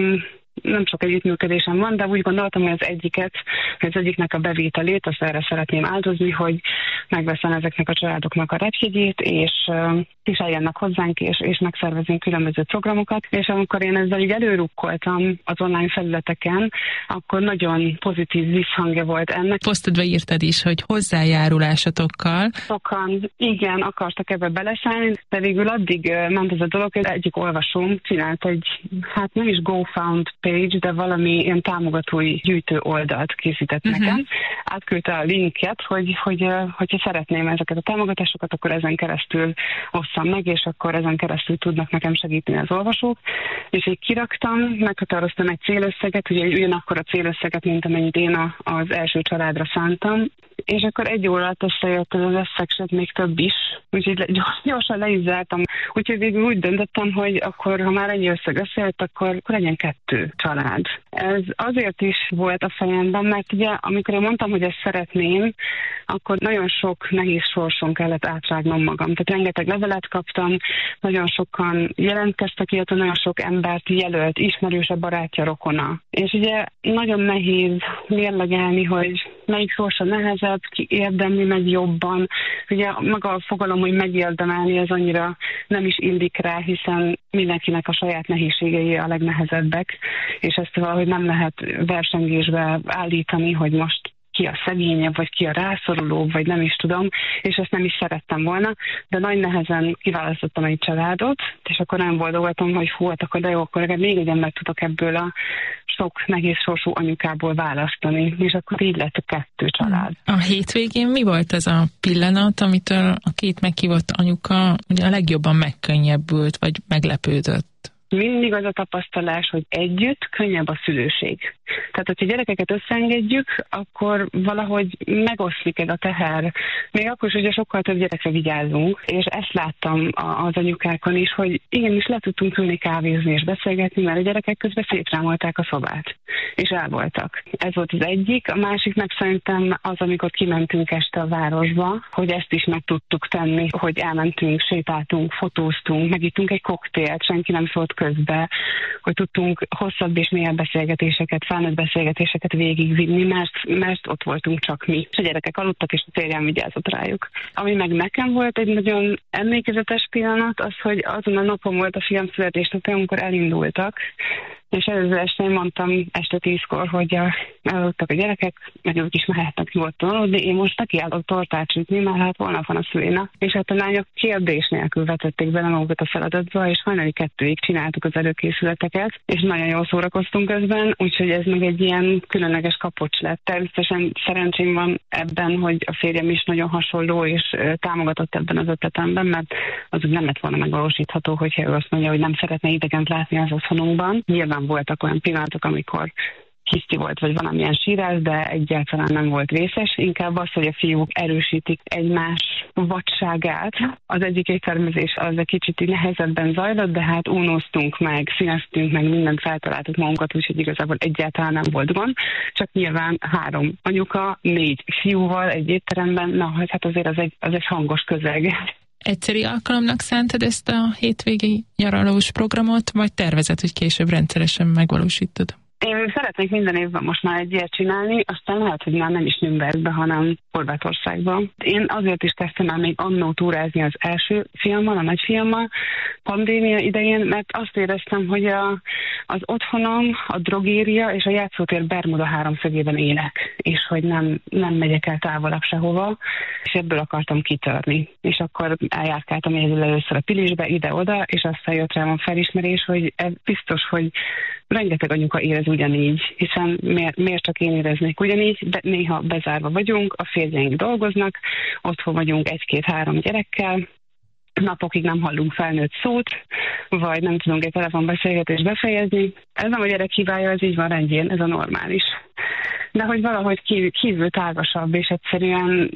nem sok együttműködésem van, de úgy gondoltam, hogy az egyiket, az egyiknek a bevételét, azt erre szeretném áldozni, hogy megveszem ezeknek a családoknak a repjegyét, és, és eljönnek hozzánk, és, és megszervezünk különböző programokat. És amikor én ezzel így előrukkoltam az online felületeken, akkor nagyon pozitív visszhangja volt ennek. Posztodba írtad is, hogy hozzájárulásatokkal. Sokan igen, akartak ebbe beleszállni, de végül addig ment ez a dolog, hogy egyik olvasóm csinált egy, hát nem is GoFund page, de valami ilyen támogatói gyűjtő oldalt készített uh-huh. nekem. Átküldte a linket, hogy, hogy, hogyha szeretném ezeket a támogatásokat, akkor ezen keresztül osszam meg, és akkor ezen keresztül tudnak nekem segíteni az olvasók. És így kiraktam, meghatároztam egy célösszeget, ugye ugyanakkor a célösszeget, mint amennyit én a, az első családra szántam, és akkor egy óra alatt összejött az összeg, sőt még több is, úgyhogy gyorsan le is zártam. Úgyhogy végül úgy döntöttem, hogy akkor, ha már ennyi összeg összejött, akkor, akkor legyen kettő család. Ez azért is volt a fejemben, mert ugye amikor én mondtam, hogy ezt szeretném, akkor nagyon sok nehéz sorson kellett átrágnom magam. Tehát rengeteg levelet kaptam, nagyon sokan jelentkeztek, illetve nagyon sok embert jelölt, ismerőse, barátja, rokona. És ugye nagyon nehéz mérlegelni, hogy melyik sorsa nehezebb, ki érdemli meg jobban. Ugye maga a fogalom, hogy megérdemelni, ez annyira nem is illik rá, hiszen mindenkinek a saját nehézségei a legnehezebbek, és ezt valahogy nem lehet versengésbe állítani, hogy most ki a szegényebb, vagy ki a rászorulóbb, vagy nem is tudom, és ezt nem is szerettem volna, de nagy nehezen kiválasztottam egy családot, és akkor nem boldogultam, hogy hú, hát akkor de jó, akkor legalább még egy embert tudok ebből a sok nehéz sorsú anyukából választani, és akkor így lett a kettő család. A hétvégén mi volt ez a pillanat, amitől a két meghívott anyuka ugye a legjobban megkönnyebbült, vagy meglepődött? Mindig az a tapasztalás, hogy együtt könnyebb a szülőség. Tehát, hogyha gyerekeket összeengedjük, akkor valahogy megoszlik ez a teher. Még akkor is ugye sokkal több gyerekre vigyázunk, és ezt láttam az anyukákon is, hogy igenis le tudtunk ülni kávézni és beszélgetni, mert a gyerekek közben szétrámolták a szobát, és el voltak. Ez volt az egyik. A másik meg szerintem az, amikor kimentünk este a városba, hogy ezt is meg tudtuk tenni, hogy elmentünk, sétáltunk, fotóztunk, megittunk egy koktélt, senki nem szólt közbe, hogy tudtunk hosszabb és mélyebb beszélgetéseket, felnőtt beszélgetéseket végigvinni, mert, mert ott voltunk csak mi. És a gyerekek aludtak, és a férjem vigyázott rájuk. Ami meg nekem volt egy nagyon emlékezetes pillanat, az, hogy azon a napon volt a fiam születésnapja, amikor elindultak, és előző este én mondtam este tízkor, hogy elaludtak a gyerekek, meg ők is mehetnek nyugodtan aludni, én most nekiállok tortát sütni, mert hát holnap van a szülőnap. És hát a lányok kérdés nélkül vetették bele magukat a feladatba, és hajnali kettőig csináltuk az előkészületeket, és nagyon jól szórakoztunk közben, úgyhogy ez meg egy ilyen különleges kapocs lett. Természetesen szerencsém van ebben, hogy a férjem is nagyon hasonló, és támogatott ebben az ötletemben, mert az úgy nem lett volna megvalósítható, hogyha ő azt mondja, hogy nem szeretne idegent látni az otthonunkban. Nyilván voltak olyan pillanatok, amikor hiszti volt, vagy valamilyen sírás, de egyáltalán nem volt vészes. Inkább az, hogy a fiúk erősítik egymás vadságát. Az egyik éttermezés az egy kicsit nehezebben zajlott, de hát únóztunk meg, színeztünk meg, mindent feltaláltuk magunkat, úgyhogy igazából egyáltalán nem volt gond. Csak nyilván három anyuka, négy fiúval egy étteremben, na hát azért az egy, az egy hangos közeg. Egyszeri alkalomnak szántad ezt a hétvégi nyaralós programot, vagy tervezed, hogy később rendszeresen megvalósítod? Én szeretnék minden évben most már egy ilyet csinálni, aztán lehet, hogy már nem is Nürnbergbe, hanem Horvátországban. Én azért is kezdtem el még annó túrázni az első fiammal, a nagyfiammal, pandémia idején, mert azt éreztem, hogy a, az otthonom, a drogéria és a játszótér Bermuda háromszögében élek, és hogy nem, nem megyek el távolabb sehova, és ebből akartam kitörni. És akkor eljárkáltam egyedül először a Pilisbe, ide-oda, és aztán jött rám a felismerés, hogy biztos, hogy rengeteg anyuka érez ugyanígy, hiszen miért, miért csak én éreznék ugyanígy, de néha bezárva vagyunk, a férjeink dolgoznak, otthon vagyunk egy-két-három gyerekkel, napokig nem hallunk felnőtt szót, vagy nem tudunk egy telefonbeszélgetést befejezni. Ez nem a gyerek hibája, ez így van rendjén, ez a normális. De hogy valahogy kívül, kívül tágasabb, és egyszerűen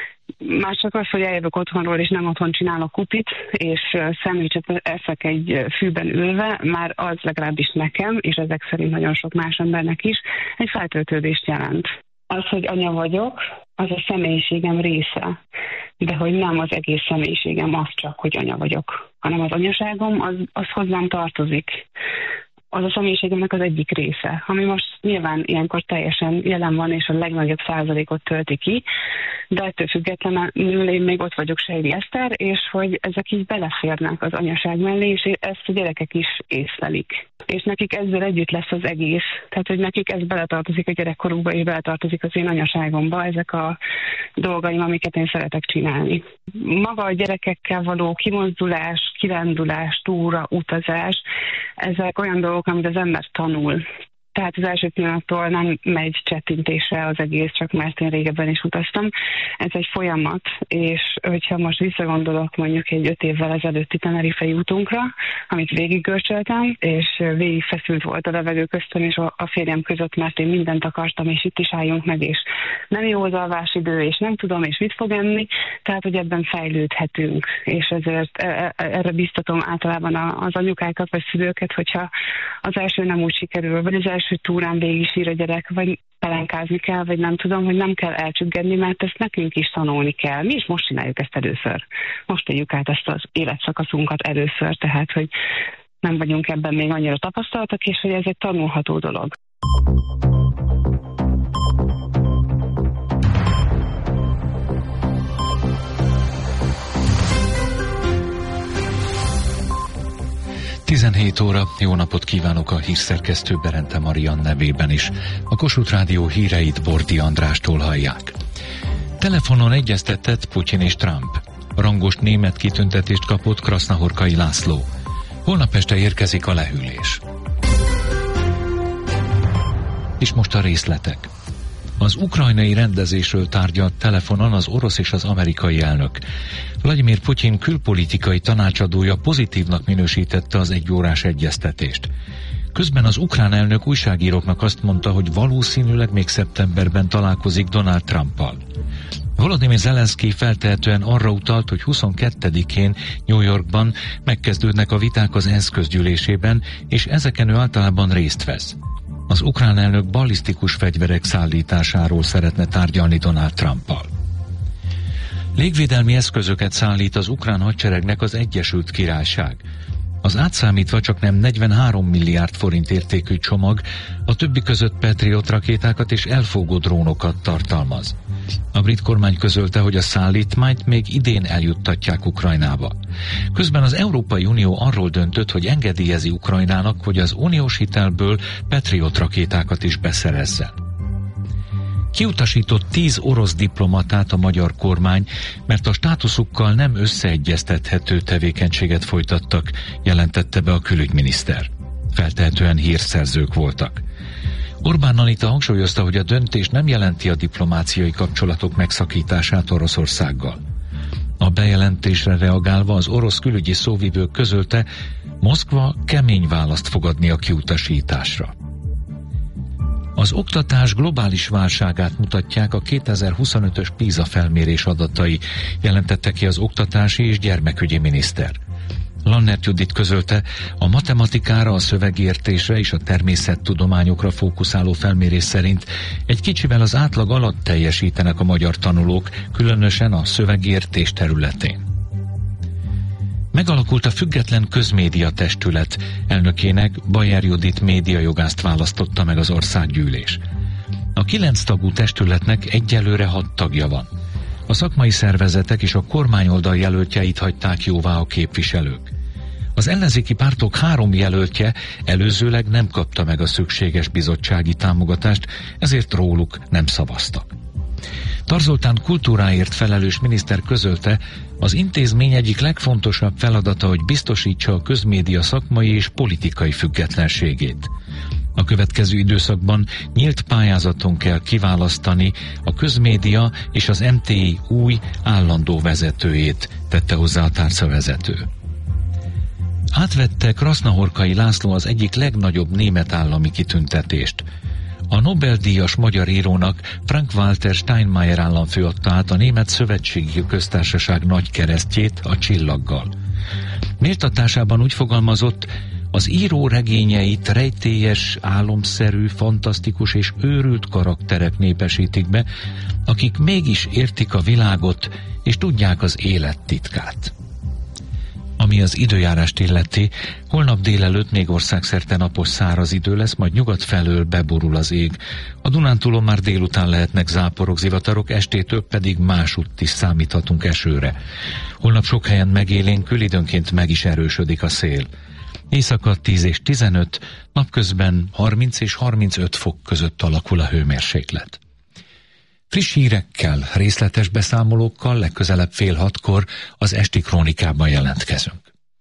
már csak az, hogy eljövök otthonról, és nem otthon csinálok kupit, és szendvicset eszek egy fűben ülve, már az legalábbis nekem, és ezek szerint nagyon sok más embernek is, egy feltöltődést jelent. Az, hogy anya vagyok, az a személyiségem része, de hogy nem az egész személyiségem az csak, hogy anya vagyok, hanem az anyaságom, az, az hozzám tartozik. az a személyiségemnek az egyik része, ami most nyilván ilyenkor teljesen jelen van, és a legnagyobb százalékot tölti ki, de ettől függetlenül én még ott vagyok Sejdi Eszter, és hogy ezek így beleférnek az anyaság mellé, és ezt a gyerekek is észlelik. És nekik ezzel együtt lesz az egész. Tehát, hogy nekik ez beletartozik a gyerekkorukba, és beletartozik az én anyaságomba, ezek a dolgaim, amiket én szeretek csinálni. Maga a gyerekekkel való kimozdulás, kirándulás, túra, utazás, ezek olyan dolgok, amit az ember tanul. Tehát az első pillanattól nem megy csettintésre az egész, csak mert én régebben is utaztam. Ez egy folyamat, és hogyha most visszagondolok mondjuk egy öt évvel ezelőtti Tenerifei útunkra, amit végiggörcsöltem, és végig feszült volt a levegő köztem és a férjem között, mert én mindent akartam, és itt is álljunk meg, és nem jó az alvásidő, és nem tudom, és mit fog enni, tehát hogy ebben fejlődhetünk, és ezért erre biztatom általában az anyukákat vagy szülőket, hogyha az első nem úgy sikerül, vagy az első első túrán végig sír a gyerek, vagy pelenkázni kell, vagy nem tudom, hogy nem kell elcsüggedni, mert ezt nekünk is tanulni kell. Mi is most csináljuk ezt először. Most éljük át ezt az életszakaszunkat először, tehát, hogy nem vagyunk ebben még annyira tapasztaltak, és hogy ez egy tanulható dolog. tizenhét óra, jó napot kívánok a hírszerkesztő Berente Marian nevében is. A Kossuth Rádió híreit Bordi Andrástól hallják. Telefonon egyeztetett Putyin és Trump. Rangos német kitüntetést kapott Krasznahorkai László. Holnap este érkezik a lehűlés. És most a részletek. Az ukrajnai rendezésről tárgyalt telefonon az orosz és az amerikai elnök. Vladimir Putyin külpolitikai tanácsadója pozitívnak minősítette az egyórás egyeztetést. Közben az ukrán elnök újságíróknak azt mondta, hogy valószínűleg még szeptemberben találkozik Donald Trumpal. Volodymyr Zelenszky feltehetően arra utalt, hogy huszonkettedikén New Yorkban megkezdődnek a viták az ENSZ közgyűlésében, és ezeken ő általában részt vesz. Az ukrán elnök ballisztikus fegyverek szállításáról szeretne tárgyalni Donald Trumpal. Légvédelmi eszközöket szállít az ukrán hadseregnek az Egyesült Királyság. Az átszámítva csaknem negyvenhárom milliárd forint értékű csomag a többi között Patriot rakétákat és elfogó drónokat tartalmaz. A brit kormány közölte, hogy a szállítmányt még idén eljuttatják Ukrajnába. Közben az Európai Unió arról döntött, hogy engedélyezi Ukrajnának, hogy az uniós hitelből Patriot rakétákat is beszerezzen. Kiutasított tíz orosz diplomatát a magyar kormány, mert a státuszukkal nem összeegyeztethető tevékenységet folytattak, jelentette be a külügyminiszter. Feltehetően hírszerzők voltak. Orbán Anita hangsúlyozta, hogy a döntés nem jelenti a diplomáciai kapcsolatok megszakítását Oroszországgal. A bejelentésre reagálva az orosz külügyi szóvivő közölte, Moszkva kemény választ fog adni a kiutasításra. Az oktatás globális válságát mutatják a kétezer-huszonötös PISA felmérés adatai, jelentette ki az oktatási és gyermekügyi miniszter. Lannert Judit közölte, a matematikára, a szövegértésre és a természettudományokra fókuszáló felmérés szerint egy kicsivel az átlag alatt teljesítenek a magyar tanulók, különösen a szövegértés területén. Megalakult a Független Közmédia Testület, elnökének Bajer Judit médiajogást választotta meg az országgyűlés. A kilenc tagú testületnek egyelőre hat tagja van. A szakmai szervezetek és a kormányoldal jelöltjeit hagyták jóvá a képviselők. Az ellenzéki pártok három jelöltje előzőleg nem kapta meg a szükséges bizottsági támogatást, ezért róluk nem szavaztak. Tarzoltán kultúráért felelős miniszter közölte, az intézmény egyik legfontosabb feladata, hogy biztosítsa a közmédia szakmai és politikai függetlenségét. A következő időszakban nyílt pályázaton kell kiválasztani a közmédia és az em té i új állandó vezetőjét, tette hozzá a tárcavezető. Átvette Krasznahorkai László az egyik legnagyobb német állami kitüntetést. A Nobel-díjas magyar írónak Frank-Walter Steinmeier államfő adta át a Német Szövetségi Köztársaság nagy keresztjét a csillaggal. Méltatásában úgy fogalmazott, az író regényeit rejtélyes, álomszerű, fantasztikus és őrült karakterek népesítik be, akik mégis értik a világot és tudják az élet titkát. Ami Ami az időjárást illeti, holnap délelőtt még országszerte napos száraz idő lesz, majd nyugat felől beborul az ég. A Dunántúlon már délután lehetnek záporok, zivatarok, estétől pedig másutt is számíthatunk esőre. Holnap sok helyen megélénkül, időnként meg is erősödik a szél. Éjszaka tíz és tizenöt, napközben harminc és harmincöt fok között alakul a hőmérséklet. Friss hírekkel, részletes beszámolókkal legközelebb fél hatkor az esti krónikában jelentkezünk.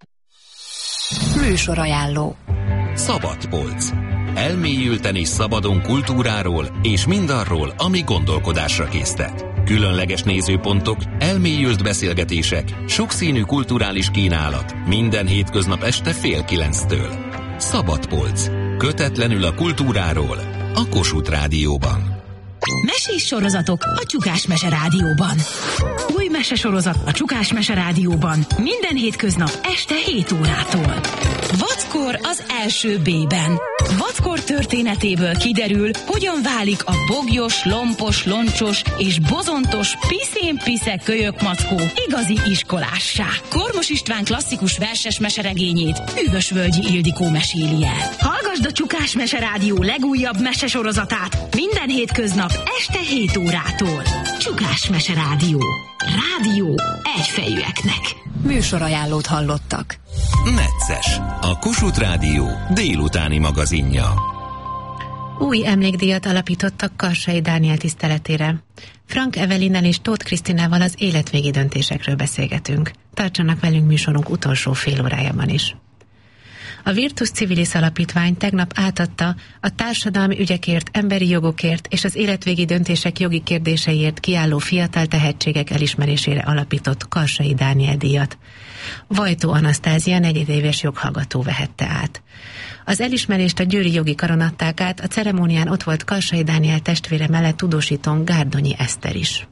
Műsorajánló. Szabadpolc. Elmélyülten és szabadon kultúráról és mindarról, ami gondolkodásra késztet. Különleges nézőpontok, elmélyült beszélgetések, sokszínű kulturális kínálat. Minden hétköznap este fél kilenctől. Szabadpolc. Kötetlenül a kultúráról. A Kossuth Rádióban. Mesés sorozatok a Csukás Mese Rádióban. Új mesesorozat a Csukás Mese Rádióban minden hétköznap este hét órától. Vackor az első B-ben. Vackor történetéből kiderül, hogyan válik a bogyos, lompos, loncsos és bozontos piszén-piszek kölyök mackó igazi iskolássá. Kormos István klasszikus verses meseregényét Hűvösvölgyi Ildikó meséli el. Hallgasd a Csukás Mese Rádió legújabb mesesorozatát minden hétköznap este hét órától. Csukás Mese Rádió. Rádió egyfejűeknek. Műsorajánlót hallottak. Necces. A Kossuth Rádió délutáni magazinja. Új emlékdíjat alapítottak Karsai Dániel tiszteletére. Frank Evelinnel és Tóth Krisztinával az életvégi döntésekről beszélgetünk. Tartsanak velünk műsorunk utolsó fél órájában is. A Virtus Civilis Alapítvány tegnap átadta a társadalmi ügyekért, emberi jogokért és az életvégi döntések jogi kérdéseiért kiálló fiatal tehetségek elismerésére alapított Karsai Dániel díjat. Vajtó Anasztázia negyedéves joghallgató vehette át. Az elismerést a Győri Jogi Karon adták át, a ceremónián ott volt Karsai Dániel testvére mellett tudósítón Gárdonyi Eszter is.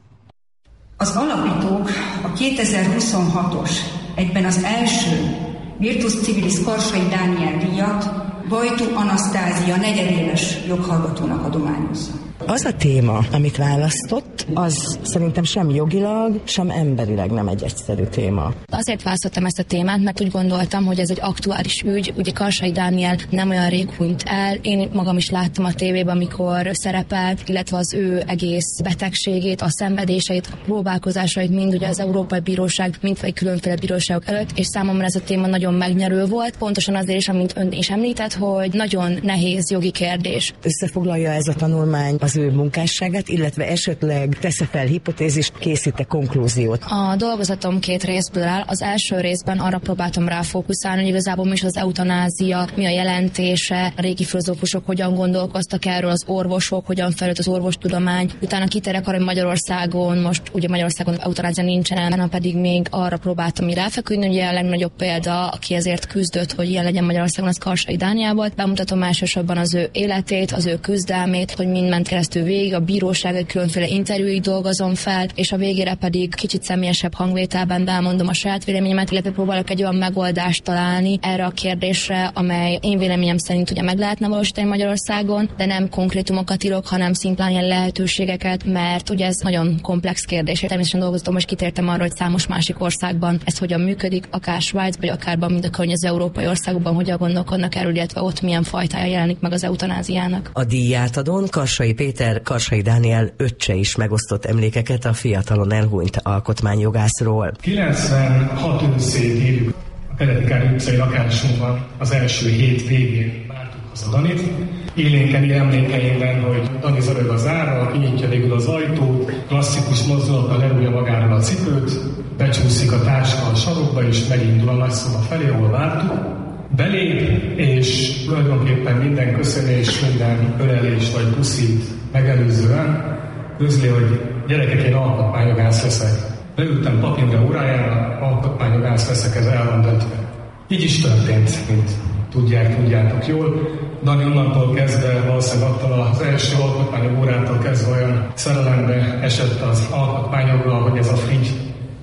Az alapítók a kétezer-huszonhatos, egyben az első Virtus Civilis Karsai Dániel díjat Vajtó Anasztázia negyedéves joghallgatónak adományozza. Az a téma, amit választott, az szerintem sem jogilag, sem emberileg nem egy egyszerű téma. Azért választottam ezt a témát, mert úgy gondoltam, hogy ez egy aktuális ügy. Ugye Karsai Dániel nem olyan rég hunyt el. Én magam is láttam a tévében, amikor szerepelt, illetve az ő egész betegségét, a szenvedéseit, a próbálkozásait mind ugye az Európai Bíróság, mind vagy különféle bíróságok előtt, és számomra ez a téma nagyon megnyerő volt. Pontosan azért is, amint ön is említett, hogy nagyon nehéz jogi kérdés. Összefoglalja ez a tanulmány az ő munkásságát, illetve esetleg tesz fel hipotézist, készít-e konklúziót? A dolgozatom két részből áll. Az első részben arra próbáltam rá fókuszálni, hogy igazából mi is az eutanázia, mi a jelentése, a régi filozófusok hogyan gondolkoztak erről, az orvosok, hogyan fejlődött az orvostudomány. Utána kiterek arra, hogy Magyarországon, most ugye Magyarországon eutanázia nincsen, hanem pedig még arra próbáltam így ráfeküdni, ugye a legnagyobb példa, aki ezért küzdött, hogy ilyen legyen Magyarországon, az Karsai Dániel volt. Bemutatom elsősorban az ő életét, az ő küzdelmét, hogy mind ment keresztül végig, a bíróság különféle interjúig dolgozom fel, és a végére pedig kicsit személyesebb hangvételben elmondom a saját véleményemet, illetve próbálok egy olyan megoldást találni erre a kérdésre, amely én véleményem szerint ugye meg lehetne valósítani Magyarországon, de nem konkrétumokat írok, hanem szimplán ilyen lehetőségeket, mert ugye ez nagyon komplex kérdés. Természetesen dolgoztam, most kitértem arra, hogy számos másik országban ez hogyan működik, akár Svájc, vagy akárban, mind a környező európai országokban hogyan gondolkodnak erről, illetve ott milyen fajtája jelenik meg az eutanáziának. A díjátadón Karsai Péter, Karsai Dániel öccse is megosztott emlékeket a fiatalon elhunyt alkotmányjogászról. kilencvenhat őszét írjuk a Keleti utcai lakásunkban, az első hét végén vártuk haza Danit. Élénkeni emlékeimben, hogy Dani zörög az ára, kinyitja végül az ajtót, klasszikus mozdulattal lerúgja magáról a cipőt, becsúszik a táska a sarokba, és megindul a nagyszoba felé, ahol vártuk. Belép, és tulajdonképpen minden köszönés, minden ölelés vagy puszit megelőzően közli, hogy gyerekek, én alkotmányjogász leszek. Beültem Papindre órájára, alkotmányjogász leszek, ez el van döntve. Így is történt, mint tudják, tudjátok jól. Dani onnantól kezdve, valószínűleg attól az első alkotmányjog órától kezdve olyan szerelembe esett az alkotmányjoggal, hogy ez a Frigy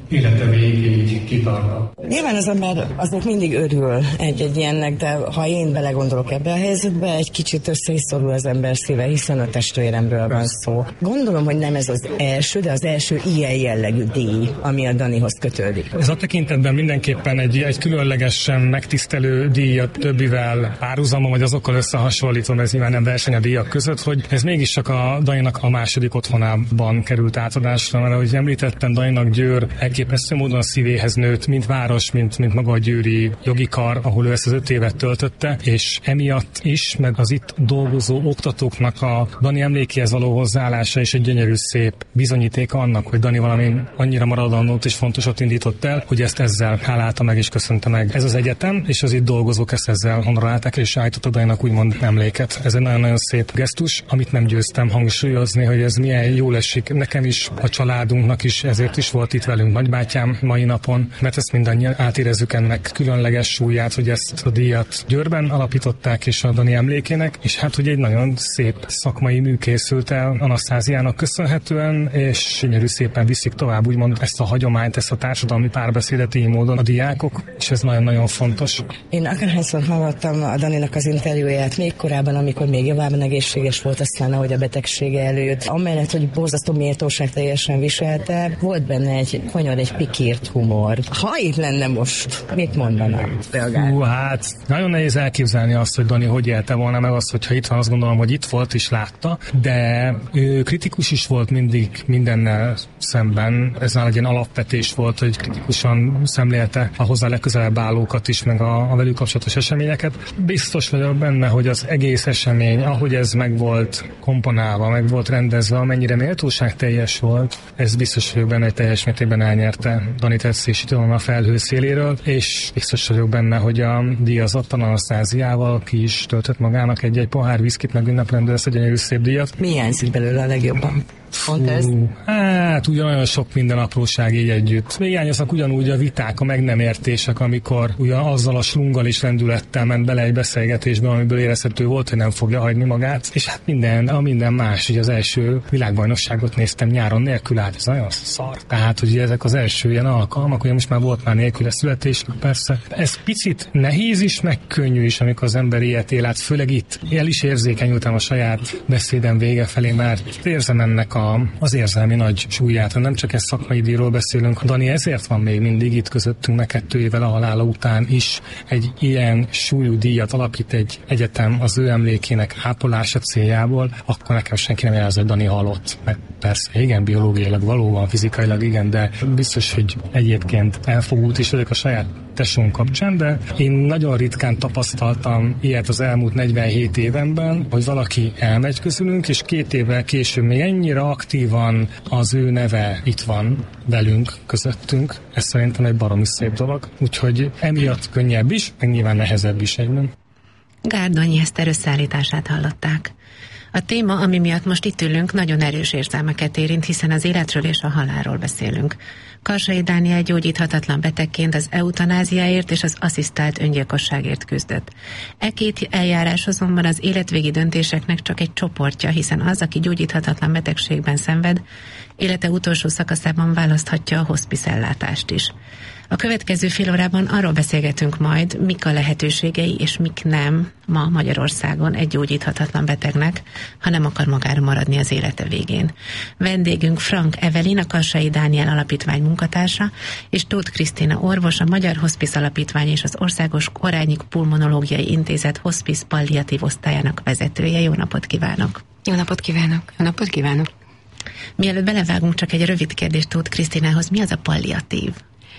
élete végéig kitartna. Nyilván az ember azért mindig örül egy-egy ilyennek, de ha én belegondolok ebbe a helyzetbe, egy kicsit össze is szorul az ember szíve, hiszen a testvéremről van szó. Gondolom, hogy nem ez az első, de az első ilyen jellegű díj, ami a Danihoz kötődik. Ez a tekintetben mindenképpen egy, egy különlegesen megtisztelő díj a többivel párhuzamon, vagy azokkal összehasonlítva, ez nyilván nem verseny a díjak között, hogy ez mégis csak a Daninak a második otthonában került átadásra, mert ahogy említettem, Daninak Győr elképesztő módon a szívéhez nőtt, mint város, mint, mint maga a győri jogi kar, ahol ő ezt az öt évet töltötte, és emiatt is, meg az itt dolgozó oktatóknak a Dani emlékéhez való hozzáállása is egy gyönyörű szép bizonyíték annak, hogy Dani valami annyira maradandót és fontosat indított el, hogy ezt ezzel hálálta meg és köszönte meg. Ez az egyetem, és az itt dolgozók ezt ezzel honorálták, és állítottak Daninak úgymond emléket. Ez egy nagyon-nagyon szép gesztus, amit nem győztem hangsúlyozni, hogy ez milyen jól esik. Nekem is, a családunknak is, ezért is volt itt velünk nagybátyám mai napon, mert ezt mindannyian átérezzük ennek különleges súlyát, hogy ezt a díjat Győrben alapították, és a Dani emlékének, és hát, hogy egy nagyon szép szakmai mű készült el Anasztáziának köszönhetően, és gyönyörű szépen viszik tovább úgymond ezt a hagyományt, ezt a társadalmi párbeszédet így módon a diákok, és ez nagyon-nagyon fontos. Én akárhányszor hallottam a Daninak az interjúját, még korábban, amikor még javában egészséges volt, aztán ahogy a betegsége előtt, amellett, hogy borzasztó méltóság teljesen viselte, volt benne egy konyar, egy pikírt humor. Ha itt lenne most, mit mondanak? Hú, hát nagyon nehéz elképzelni azt, hogy Dani hogy élte volna meg azt, hogyha itt van, azt gondolom, hogy itt volt és látta, de ő kritikus is volt mindig mindennel szemben. Ez már egy ilyen alapvetés volt, hogy kritikusan szemlélte a hozzá legközelebb állókat is, meg a, a velük kapcsolatos eseményeket. Biztos vagyok benne, hogy az egész esemény, ahogy ez meg volt komponálva, meg volt rendezve, amennyire méltóság teljes volt, ez biztos vagyok benne, hogy teljes mértékben elnyerte Dani tetszését a felhő széléről, és biztos vagyok benne, hogy a díjazott Anasztáziával ki is töltött magának egy-egy pohár viszkit, meg ünneplendő ezt egy gyönyörű szép díjat. Mi hiányzik belőle a legjobban? Pont ez? Hát ugyanolyan sok minden apróság így együtt. Hiányoznak ugyanúgy a viták, a meg nem értések, amikor ugyan azzal a slunggal is rendülettel ment bele egy beszélgetésbe, amiből érezhető volt, hogy nem fogja hagyni magát, és hát minden, a minden más, ugye az első világbajnokságot néztem nyáron nélkül, hát ez nagyon szar. Tehát, hogy ezek az első ilyen alkalmak, ugye most már volt már nélküle születés, persze. Ez picit nehéz is, meg könnyű is, amikor az ember ilyet él, hát főleg itt. El is érzékenyültem a saját beszédem vége felé, mert érzem ennek a, az érzelmi nagy súlyát, nem csak ez szakmai díjról beszélünk. Dani ezért van még mindig itt közöttünk, meg kettő évvel a halála után is egy ilyen súlyú díjat alapít egy egyetem az ő emlékének ápolása céljából, akkor nekem senki nem jelez, hogy Dani halott. Mert persze, igen, biológiailag valóban, fizikailag igen, de biztos, hogy egyébként elfogult is vagyok a saját tesón kapcsán, de én nagyon ritkán tapasztaltam ilyet az elmúlt negyvenhét évenben, hogy valaki elmegy közülünk, és két évvel később még ennyire aktívan az ő neve itt van velünk, közöttünk. Ez szerintem egy baromi szép dolog. Úgyhogy emiatt könnyebb is, meg nyilván nehezebb is egyben. Gárdonyi Eszter összeállítását hallották. A téma, ami miatt most itt ülünk, nagyon erős érzelmeket érint, hiszen az életről és a halálról beszélünk. Karsai Dániel gyógyíthatatlan betegként az eutanáziáért és az asszisztált öngyilkosságért küzdött. E két eljárás azonban az életvégi döntéseknek csak egy csoportja, hiszen az, aki gyógyíthatatlan betegségben szenved, élete utolsó szakaszában választhatja a hospice-ellátást is. A következő fél órában arról beszélgetünk majd, mik a lehetőségei és mik nem ma Magyarországon egy gyógyíthatatlan betegnek, ha nem akar magára maradni az élete végén. Vendégünk Frank Evelin, a Karsai Dániel Alapítvány munkatársa, és Tóth Krisztina orvos, a Magyar Hospice Alapítvány és az Országos Korányi Pulmonológiai Intézet Hospice Palliatív osztályának vezetője. Jó napot kívánok! Jó napot kívánok! Jó napot kívánok! Mielőtt belevágunk, csak egy rövid kérdést Tóth Krisztinához. Mi az a palliatív?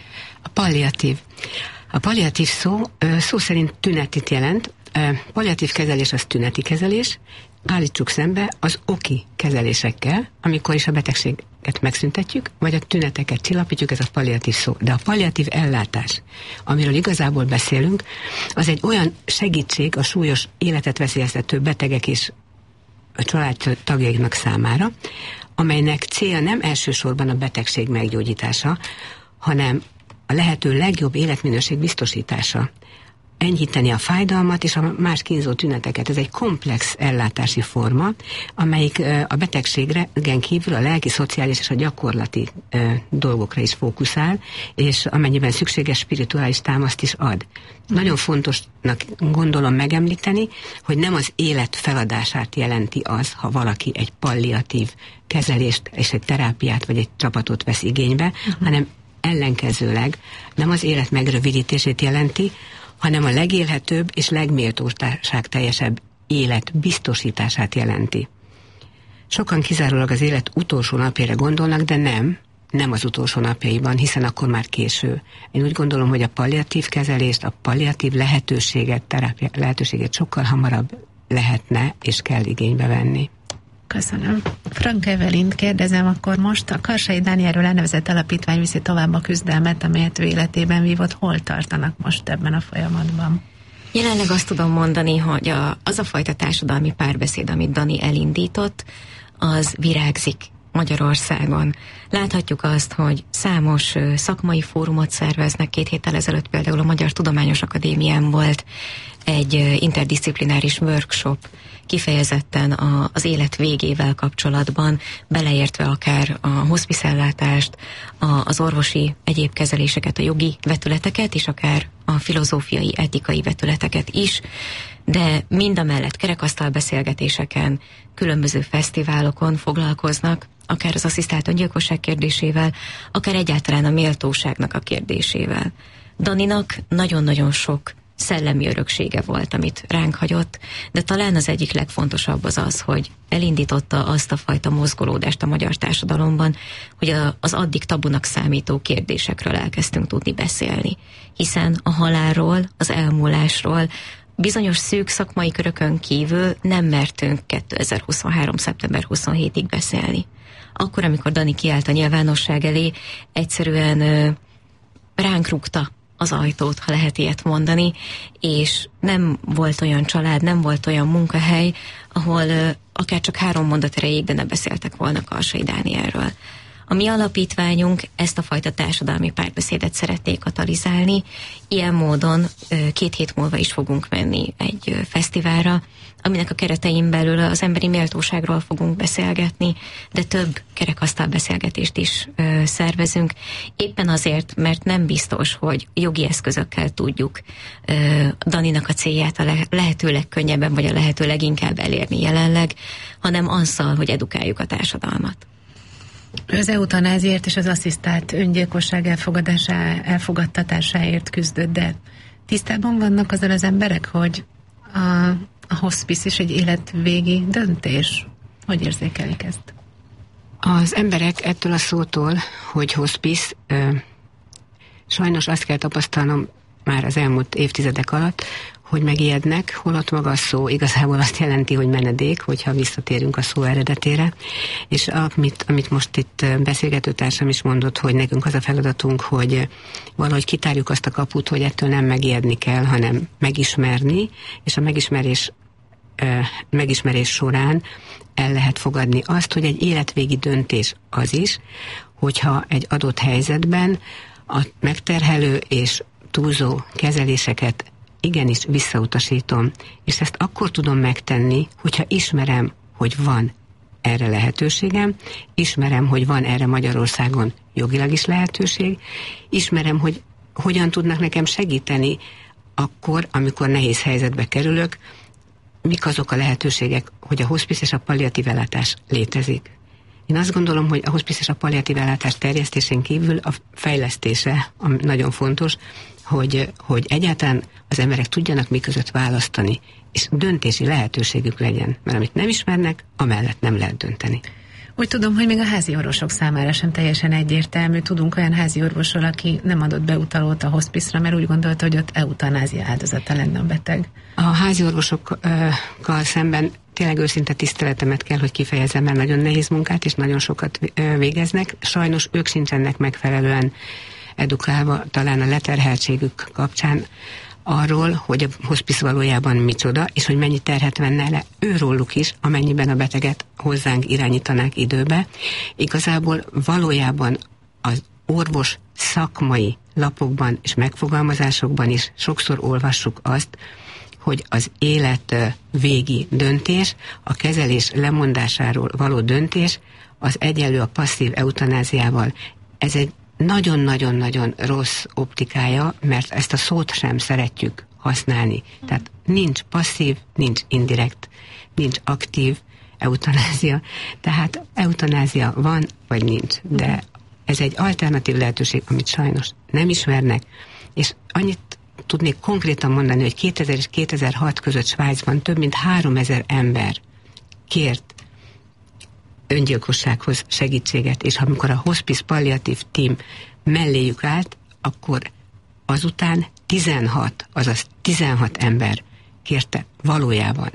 A palliatív. A palliatív szó szó szerint tünetit jelent. Palliatív kezelés az tüneti kezelés. Állítsuk szembe az oki kezelésekkel, amikor is a betegséget megszüntetjük, vagy a tüneteket csillapítjuk, ez a palliatív szó. De a palliatív ellátás, amiről igazából beszélünk, az egy olyan segítség a súlyos életet veszélyeztető betegek és a család tagjaiknak számára, amelynek célja nem elsősorban a betegség meggyógyítása, hanem a lehető legjobb életminőség biztosítása enyhíteni a fájdalmat és a más kínzó tüneteket. Ez egy komplex ellátási forma, amelyik a betegségen kívül a lelki, szociális és a gyakorlati dolgokra is fókuszál, és amennyiben szükséges spirituális támaszt is ad. Nagyon fontosnak gondolom megemlíteni, hogy nem az élet feladását jelenti az, ha valaki egy palliatív kezelést és egy terápiát vagy egy csapatot vesz igénybe, uh-huh. hanem ellenkezőleg nem az élet megrövidítését jelenti, hanem a legélhetőbb és legméltóságteljesebb élet biztosítását jelenti. Sokan kizárólag az élet utolsó napjára gondolnak, de nem, nem az utolsó napjaiban, hiszen akkor már késő. Én úgy gondolom, hogy a palliatív kezelést, a palliatív lehetőséget, terápia lehetőséget sokkal hamarabb lehetne és kell igénybe venni. Köszönöm. Frank Evelint kérdezem akkor most. A Karsai Dánielről elnevezett alapítvány viszi tovább a küzdelmet, amelyet ő életében vívott. Hol tartanak most ebben a folyamatban? Jelenleg azt tudom mondani, hogy a, az a fajta társadalmi párbeszéd, amit Dani elindított, az virágzik Magyarországon. Láthatjuk azt, hogy számos szakmai fórumot szerveznek. Két héttel ezelőtt például a Magyar Tudományos Akadémián volt egy interdisziplináris workshop, kifejezetten a, az élet végével kapcsolatban, beleértve akár a hospice-ellátást, a, az orvosi egyéb kezeléseket, a jogi vetületeket, és akár a filozófiai, etikai vetületeket is, de mindamellett kerekasztal beszélgetéseken, különböző fesztiválokon foglalkoznak, akár az asszisztált öngyilkosság kérdésével, akár egyáltalán a méltóságnak a kérdésével. Daninak nagyon-nagyon sok szellemi öröksége volt, amit ránk hagyott, de talán az egyik legfontosabb az az, hogy elindította azt a fajta mozgolódást a magyar társadalomban, hogy a, az addig tabunak számító kérdésekről elkezdtünk tudni beszélni. Hiszen a halálról, az elmúlásról, bizonyos szűk szakmai körökön kívül nem mertünk kétezer-huszonhárom. szeptember huszonhetedikéig beszélni. Akkor, amikor Dani kiállt a nyilvánosság elé, egyszerűen ö, ránk rúgta az ajtót, ha lehet ilyet mondani, és nem volt olyan család, nem volt olyan munkahely, ahol uh, akár csak három mondat erejéig, de ne beszéltek volna Karsai Dánielről. A mi alapítványunk ezt a fajta társadalmi párbeszédet szeretné katalizálni. Ilyen módon uh, két hét múlva is fogunk menni egy uh, fesztiválra, aminek a keretein belül az emberi méltóságról fogunk beszélgetni, de több kerekasztal beszélgetést is ö, szervezünk. Éppen azért, mert nem biztos, hogy jogi eszközökkel tudjuk ö, Daninak a célját a le- lehető legkönnyebben, vagy a lehető leginkább elérni jelenleg, hanem azzal, hogy edukáljuk a társadalmat. Az eutanáziért és az asszisztált öngyilkosság elfogadásá, elfogadtatásáért küzdött, de tisztában vannak azzal az emberek, hogy a A hospice is egy életvégi döntés. Hogy érzékelik ezt? Az emberek ettől a szótól, hogy hospice, ö, sajnos azt kell tapasztalnom már az elmúlt évtizedek alatt, hogy megijednek, holott maga a szó igazából azt jelenti, hogy menedék, hogyha visszatérünk a szó eredetére. És amit, amit most itt beszélgetőtársam is mondott, hogy nekünk az a feladatunk, hogy valahogy kitárjuk azt a kaput, hogy ettől nem megijedni kell, hanem megismerni, és a megismerés megismerés során el lehet fogadni azt, hogy egy életvégi döntés az is, hogyha egy adott helyzetben a megterhelő és túlzó kezeléseket igenis visszautasítom, és ezt akkor tudom megtenni, hogyha ismerem, hogy van erre lehetőségem, ismerem, hogy van erre Magyarországon jogilag is lehetőség, ismerem, hogy hogyan tudnak nekem segíteni akkor, amikor nehéz helyzetbe kerülök, mik azok a lehetőségek, hogy a hospice és a palliatív ellátás létezik. Én azt gondolom, hogy a hospice és a palliatív ellátás terjesztésén kívül a fejlesztése nagyon fontos, hogy, hogy egyáltalán az emberek tudjanak mi között választani, és döntési lehetőségük legyen, mert amit nem ismernek, amellett nem lehet dönteni. Úgy tudom, hogy még a házi orvosok számára sem teljesen egyértelmű. Tudunk olyan házi orvosról, aki nem adott beutalót a hospice-ra, mert úgy gondolta, hogy ott eutanázia áldozata lenne a beteg. A házi orvosokkal szemben tényleg őszinte tiszteletemet kell, hogy kifejezem, mert nagyon nehéz munkát és nagyon sokat végeznek. Sajnos ők sincsenek megfelelően edukálva, talán a leterheltségük kapcsán arról, hogy a hospice valójában micsoda, és hogy mennyi terhet venne le őróluk is, amennyiben a beteget hozzánk irányítanák időbe. Igazából valójában az orvos szakmai lapokban és megfogalmazásokban is sokszor olvassuk azt, hogy az élet végi döntés, a kezelés lemondásáról való döntés, az egyenlő a passzív eutanáziával. Ez egy nagyon-nagyon-nagyon rossz optikája, mert ezt a szót sem szeretjük használni. Tehát nincs passzív, nincs indirekt, nincs aktív eutanázia. Tehát eutanázia van, vagy nincs. De ez egy alternatív lehetőség, amit sajnos nem ismernek, és annyit tudnék konkrétan mondani, hogy kétezer és kétezer-hat között Svájcban több mint háromezer ember kért öngyilkossághoz segítséget, és amikor a Hospice Palliative Team melléjük állt, akkor azután tizenhat, azaz tizenhat ember kérte valójában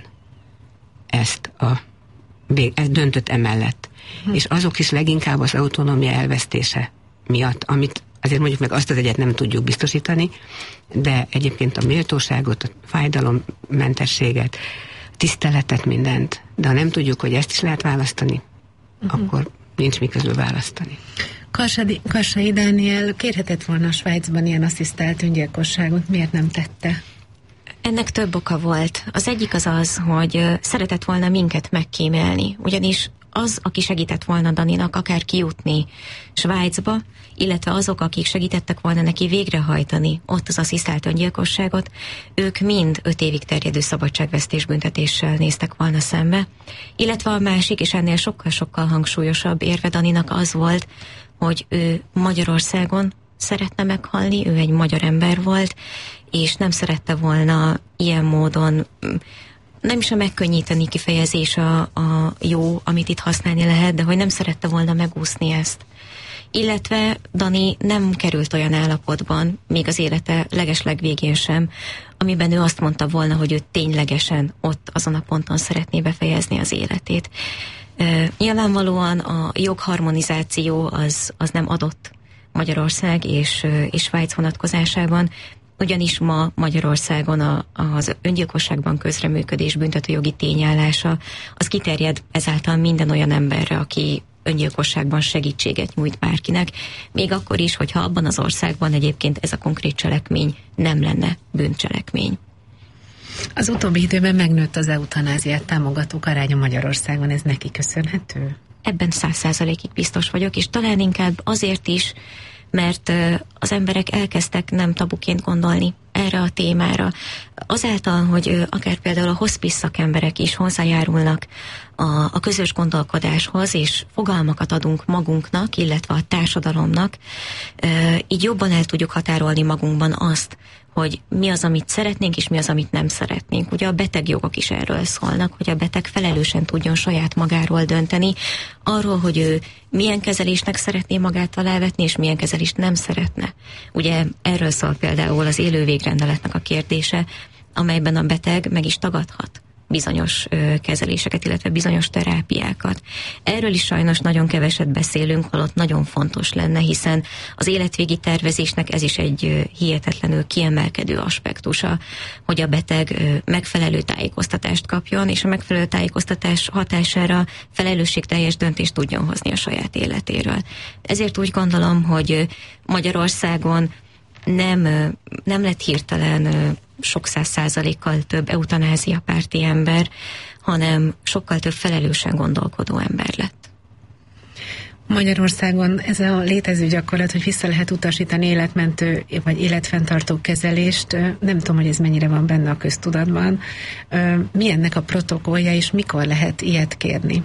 ezt a ezt döntött emellett. Hm. És azok is leginkább az autonómia elvesztése miatt, amit azért mondjuk meg azt az egyet nem tudjuk biztosítani, de egyébként a méltóságot, a fájdalommentességet, tiszteletet, mindent. De ha nem tudjuk, hogy ezt is lehet választani, uh-huh. akkor nincs mi közül választani. Karsadi, Karsai Dániel kérhetett volna a Svájcban ilyen asszisztált öngyilkosságot, miért nem tette? Ennek több oka volt. Az egyik az az, hogy szeretett volna minket megkímélni, ugyanis az, aki segített volna Daninak akár kijutni Svájcba, illetve azok, akik segítettek volna neki végrehajtani ott az asszisztált öngyilkosságot, ők mind öt évig terjedő szabadságvesztés büntetéssel néztek volna szembe. Illetve a másik, és ennél sokkal-sokkal hangsúlyosabb érve Daninak az volt, hogy ő Magyarországon szeretne meghalni, ő egy magyar ember volt, és nem szerette volna ilyen módon, nem is a megkönnyíteni kifejezés a, a jó, amit itt használni lehet, de hogy nem szerette volna megúszni ezt. Illetve Dani nem került olyan állapotban, még az élete legesleg végén sem, amiben ő azt mondta volna, hogy ő ténylegesen ott azon a ponton szeretné befejezni az életét. E, nyilvánvalóan a jogharmonizáció az, az nem adott Magyarország és, és Svájc vonatkozásában, ugyanis ma Magyarországon a, az öngyilkosságban közreműködés büntetőjogi tényállása az kiterjed ezáltal minden olyan emberre, aki öngyilkosságban segítséget nyújt bárkinek, még akkor is, hogyha abban az országban egyébként ez a konkrét cselekmény nem lenne bűncselekmény. Az utóbbi időben megnőtt az eutanáziát támogatók aránya Magyarországon, ez neki köszönhető? Ebben száz százalékig biztos vagyok, és talán inkább azért is, mert az emberek elkezdtek nem tabuként gondolni erre a témára. Azáltal, hogy akár például a hospice szakemberek is hozzájárulnak a, a közös gondolkodáshoz, és fogalmakat adunk magunknak, illetve a társadalomnak, így jobban el tudjuk határolni magunkban azt, hogy mi az, amit szeretnénk, és mi az, amit nem szeretnénk. Ugye a betegjogok is erről szólnak, hogy a beteg felelősen tudjon saját magáról dönteni, arról, hogy ő milyen kezelésnek szeretné magát alávetni, és milyen kezelést nem szeretne. Ugye erről szól például az élő végrendeletnek a kérdése, amelyben a beteg meg is tagadhat bizonyos ö, kezeléseket, illetve bizonyos terápiákat. Erről is sajnos nagyon keveset beszélünk, holott nagyon fontos lenne, hiszen az életvégi tervezésnek ez is egy ö, hihetetlenül kiemelkedő aspektusa, hogy a beteg ö, megfelelő tájékoztatást kapjon, és a megfelelő tájékoztatás hatására felelősségteljes döntést tudjon hozni a saját életéről. Ezért úgy gondolom, hogy ö, Magyarországon nem, ö, nem lett hirtelen ö, sok száz százalékkal több eutanázia párti ember, hanem sokkal több felelősen gondolkodó ember lett. Magyarországon ez a létező gyakorlat, hogy vissza lehet utasítani életmentő vagy életfenntartó kezelést, nem tudom, hogy ez mennyire van benne a köztudatban. Mi ennek a protokollja, és mikor lehet ilyet kérni?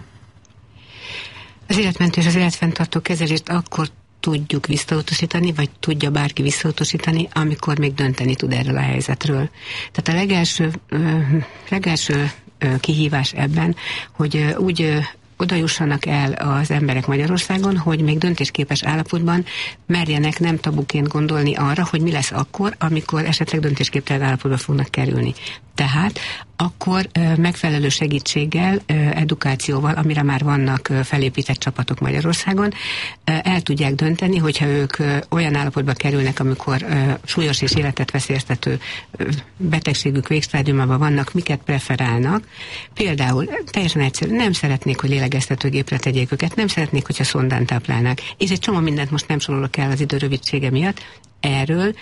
Az életmentő és az életfenntartó kezelést akkor tudjuk visszautasítani, vagy tudja bárki visszautasítani, amikor még dönteni tud erről a helyzetről. Tehát a legelső, legelső kihívás ebben, hogy úgy oda jussanak el az emberek Magyarországon, hogy még döntésképes állapotban merjenek nem tabuként gondolni arra, hogy mi lesz akkor, amikor esetleg döntésképtelen állapotba fognak kerülni. Tehát akkor megfelelő segítséggel, edukációval, amire már vannak felépített csapatok Magyarországon, el tudják dönteni, hogyha ők olyan állapotba kerülnek, amikor súlyos és életet veszélyeztető betegségük végsztádiumában vannak, miket preferálnak. Például teljesen egyszerű, nem szeretnék, hogy lélegeztetőgépre tegyék őket, nem szeretnék, hogyha szondán táplálnák. És egy csomó mindent most nem sorolok el az idő rövidsége miatt. Erről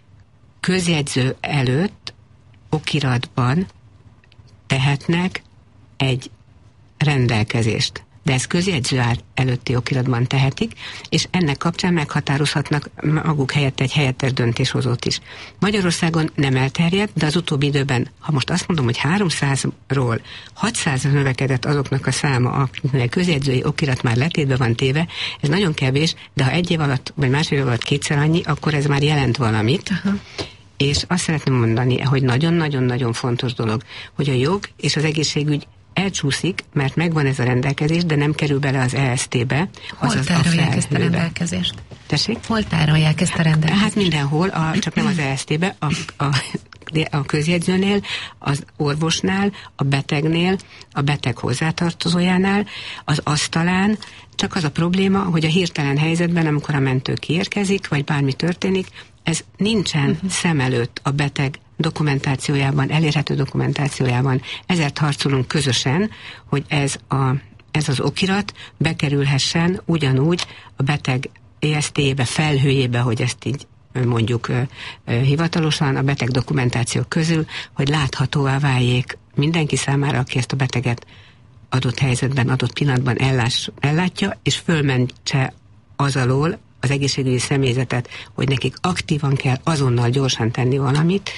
közjegyző előtt okiratban tehetnek egy rendelkezést. De ez közjegyző előtti okiratban tehetik, és ennek kapcsán meghatározhatnak maguk helyett egy helyettes döntéshozót is. Magyarországon nem elterjedt, de az utóbbi időben, ha most azt mondom, hogy háromszázról hatszázra növekedett azoknak a száma, akiknek közjegyzői okirat már letétbe van téve, ez nagyon kevés, de ha egy év alatt, vagy másfél év alatt kétszer annyi, akkor ez már jelent valamit. Aha. És azt szeretném mondani, hogy nagyon-nagyon-nagyon fontos dolog, hogy a jog és az egészségügy elcsúszik, mert megvan ez a rendelkezés, de nem kerül bele az E S T-be. Hol tárolják ezt a rendelkezést? Tessék? Hol tárolják ezt a rendelkezést? Hát mindenhol, a, csak nem az E S T-be, a, a, a közjegyzőnél, az orvosnál, a betegnél, a beteg hozzátartozójánál, az asztalán. Csak az a probléma, hogy a hirtelen helyzetben, amikor a mentő kiérkezik, vagy bármi történik, ez nincsen uh-huh. szem előtt a beteg dokumentációjában, elérhető dokumentációjában. Ezért harcolunk közösen, hogy ez, a, ez az okirat bekerülhessen ugyanúgy a beteg E S T-jébe, felhőjébe, hogy ezt így mondjuk hivatalosan a beteg dokumentációk közül, hogy láthatóvá váljék mindenki számára, aki ezt a beteget adott helyzetben, adott pillanatban ellás, ellátja, és fölmentse az alól az egészségügyi személyzetet, hogy nekik aktívan kell azonnal gyorsan tenni valamit,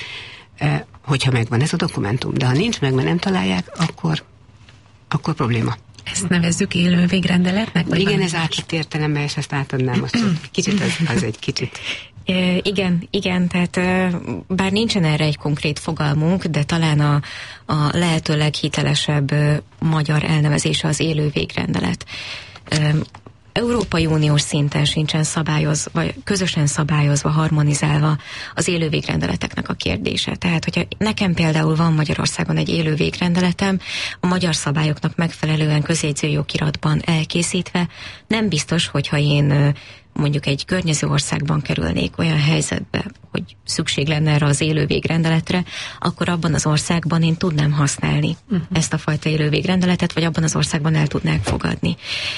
hogyha megvan ez a dokumentum. De ha nincs meg, mert nem találják, akkor, akkor probléma. Ezt nevezzük élő végrendeletnek? Igen, ez átvitt értelemben, és ezt átadnám. Azt, kicsit az, az egy kicsit. E, igen, igen, tehát e, bár nincsen erre egy konkrét fogalmunk, de talán a, a lehető leghitelesebb e, magyar elnevezése az élő végrendelet. E, Európai Uniós szinten sincsen szabályozva, vagy közösen szabályozva, harmonizálva az élő végrendeleteknek a kérdése. Tehát, hogyha nekem például van Magyarországon egy élő végrendeletem, a magyar szabályoknak megfelelően közjegyzői okiratban elkészítve, nem biztos, hogyha én mondjuk egy környező országban kerülnék olyan helyzetbe, hogy szükség lenne erre az élő végrendeletre, akkor abban az országban én tudnám használni uh-huh. ezt a fajta élő végrendeletet, vagy abban az országban el tudnák fogadni.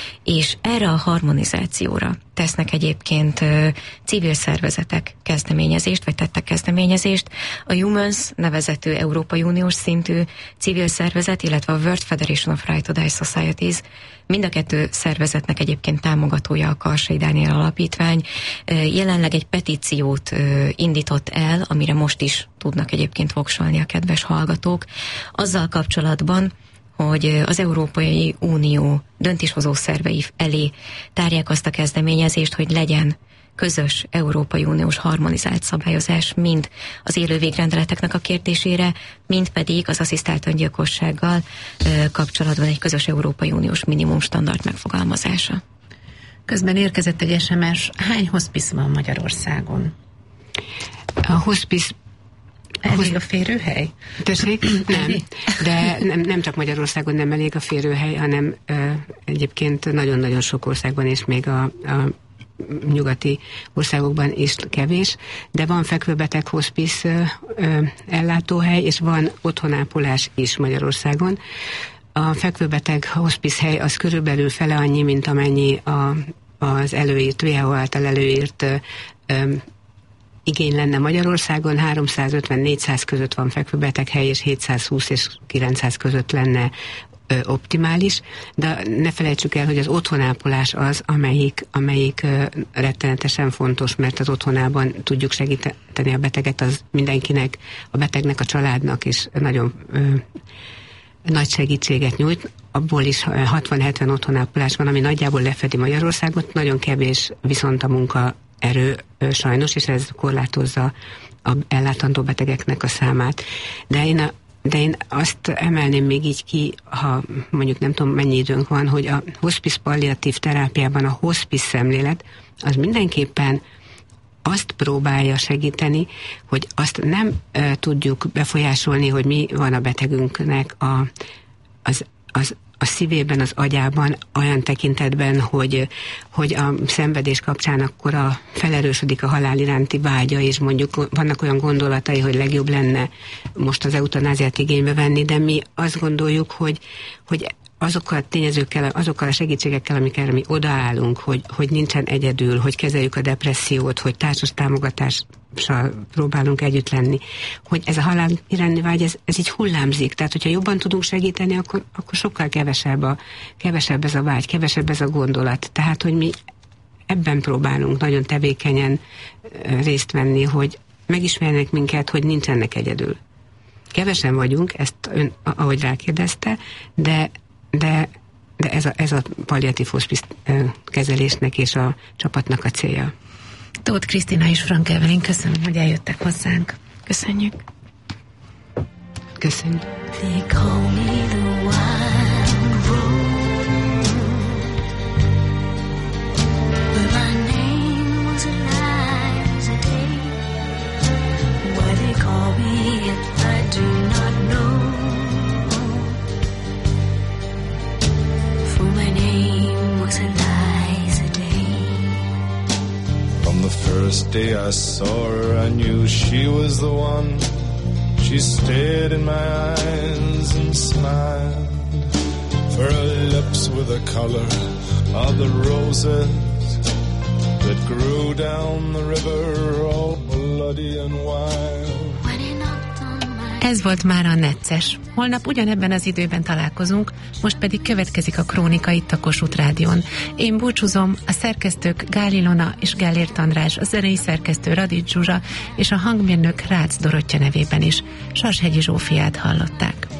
És erre a harmonizációra tesznek egyébként uh, civil szervezetek kezdeményezést, vagy tettek kezdeményezést. A Humans nevezető Európai Uniós szintű civil szervezet, illetve a World Federation of Right to Die Societies, mind a kettő szervezetnek egyébként támogatója a Karsai Dániel Alapítvány. Jelenleg egy petíciót indított el, amire most is tudnak egyébként voksolni a kedves hallgatók, azzal kapcsolatban, hogy az Európai Unió döntéshozó szervei elé tárják azt a kezdeményezést, hogy legyen közös Európai Uniós harmonizált szabályozás mind az élő végrendeleteknek a kérdésére, mind pedig az asszisztált öngyilkossággal kapcsolatban egy közös Európai Uniós minimum standard megfogalmazása. Közben érkezett egy es em es, hány hospice van Magyarországon? A hospice Elég a férőhely? Tessék? Nem. De nem, nem csak Magyarországon nem elég a férőhely, hanem ö, egyébként nagyon-nagyon sok országban, és még a, a nyugati országokban is kevés, de van fekvőbeteg hospice ö, ö, ellátóhely, és van otthonápolás is Magyarországon. A fekvőbeteg hospice hely az körülbelül fele annyi, mint amennyi a, az előírt, vé há o által előírt ö, ö, igény lenne Magyarországon. háromszázötven-négyszáz között van fekvőbeteg hely, és hétszázhúsz és kilencszáz között lenne ö, optimális, de ne felejtsük el, hogy az otthonápolás az, amelyik, amelyik ö, rettenetesen fontos, mert az otthonában tudjuk segíteni a beteget, az mindenkinek, a betegnek, a családnak is nagyon ö, nagy segítséget nyújt. Abból is hatvan-hetven otthonápolás van, ami nagyjából lefedi Magyarországot, nagyon kevés viszont a munka erő sajnos, és ez korlátozza a ellátandó betegeknek a számát. De én, a, de én azt emelném még így ki, ha mondjuk nem tudom mennyi időnk van, hogy a hospice palliatív terápiában a hospice szemlélet az mindenképpen azt próbálja segíteni, hogy azt nem e, tudjuk befolyásolni, hogy mi van a betegünknek a, az, az a szívében, az agyában, olyan tekintetben, hogy, hogy a szenvedés kapcsán akkor a felerősödik a halál iránti vágya, és mondjuk vannak olyan gondolatai, hogy legjobb lenne most az eutanáziát igénybe venni, de mi azt gondoljuk, hogy, hogy azokkal a tényezőkkel, azokkal a segítségekkel, amikkel mi odaállunk, hogy, hogy nincsen egyedül, hogy kezeljük a depressziót, hogy társas támogatással próbálunk együtt lenni, hogy ez a halál iránti vágy, ez, ez így hullámzik. Tehát, hogyha jobban tudunk segíteni, akkor, akkor sokkal kevesebb, a, kevesebb ez a vágy, kevesebb ez a gondolat. Tehát, hogy mi ebben próbálunk nagyon tevékenyen részt venni, hogy megismerjenek minket, hogy nincsenek egyedül. Kevesen vagyunk, ezt ön, ahogy rákérdezte, de de, de ez, a, ez a palliatív hospice kezelésnek és a csapatnak a célja. Tóth Krisztina és Frank Evelyn, köszönöm, hogy eljöttek hozzánk. Köszönjük. Köszönjük. They call me the wild rose, but my name was Eliza Day. Why they call me it, I do not know. My name was Eliza Day. From the first day I saw her, I knew she was the one. She stared in my eyes and smiled. For her lips were the color of the roses that grew down the river, all bloody and wild. Ez volt már a Necces. Holnap ugyanebben az időben találkozunk, most pedig következik a Krónika itt a Kossuth Rádión. Én búcsúzom, a szerkesztők Gál Ilona és Gellért András, a zenei szerkesztő Radics Zsuzsa és a hangmérnök Rácz Dorottya nevében is. Sarshegyi Zsófiát hallották.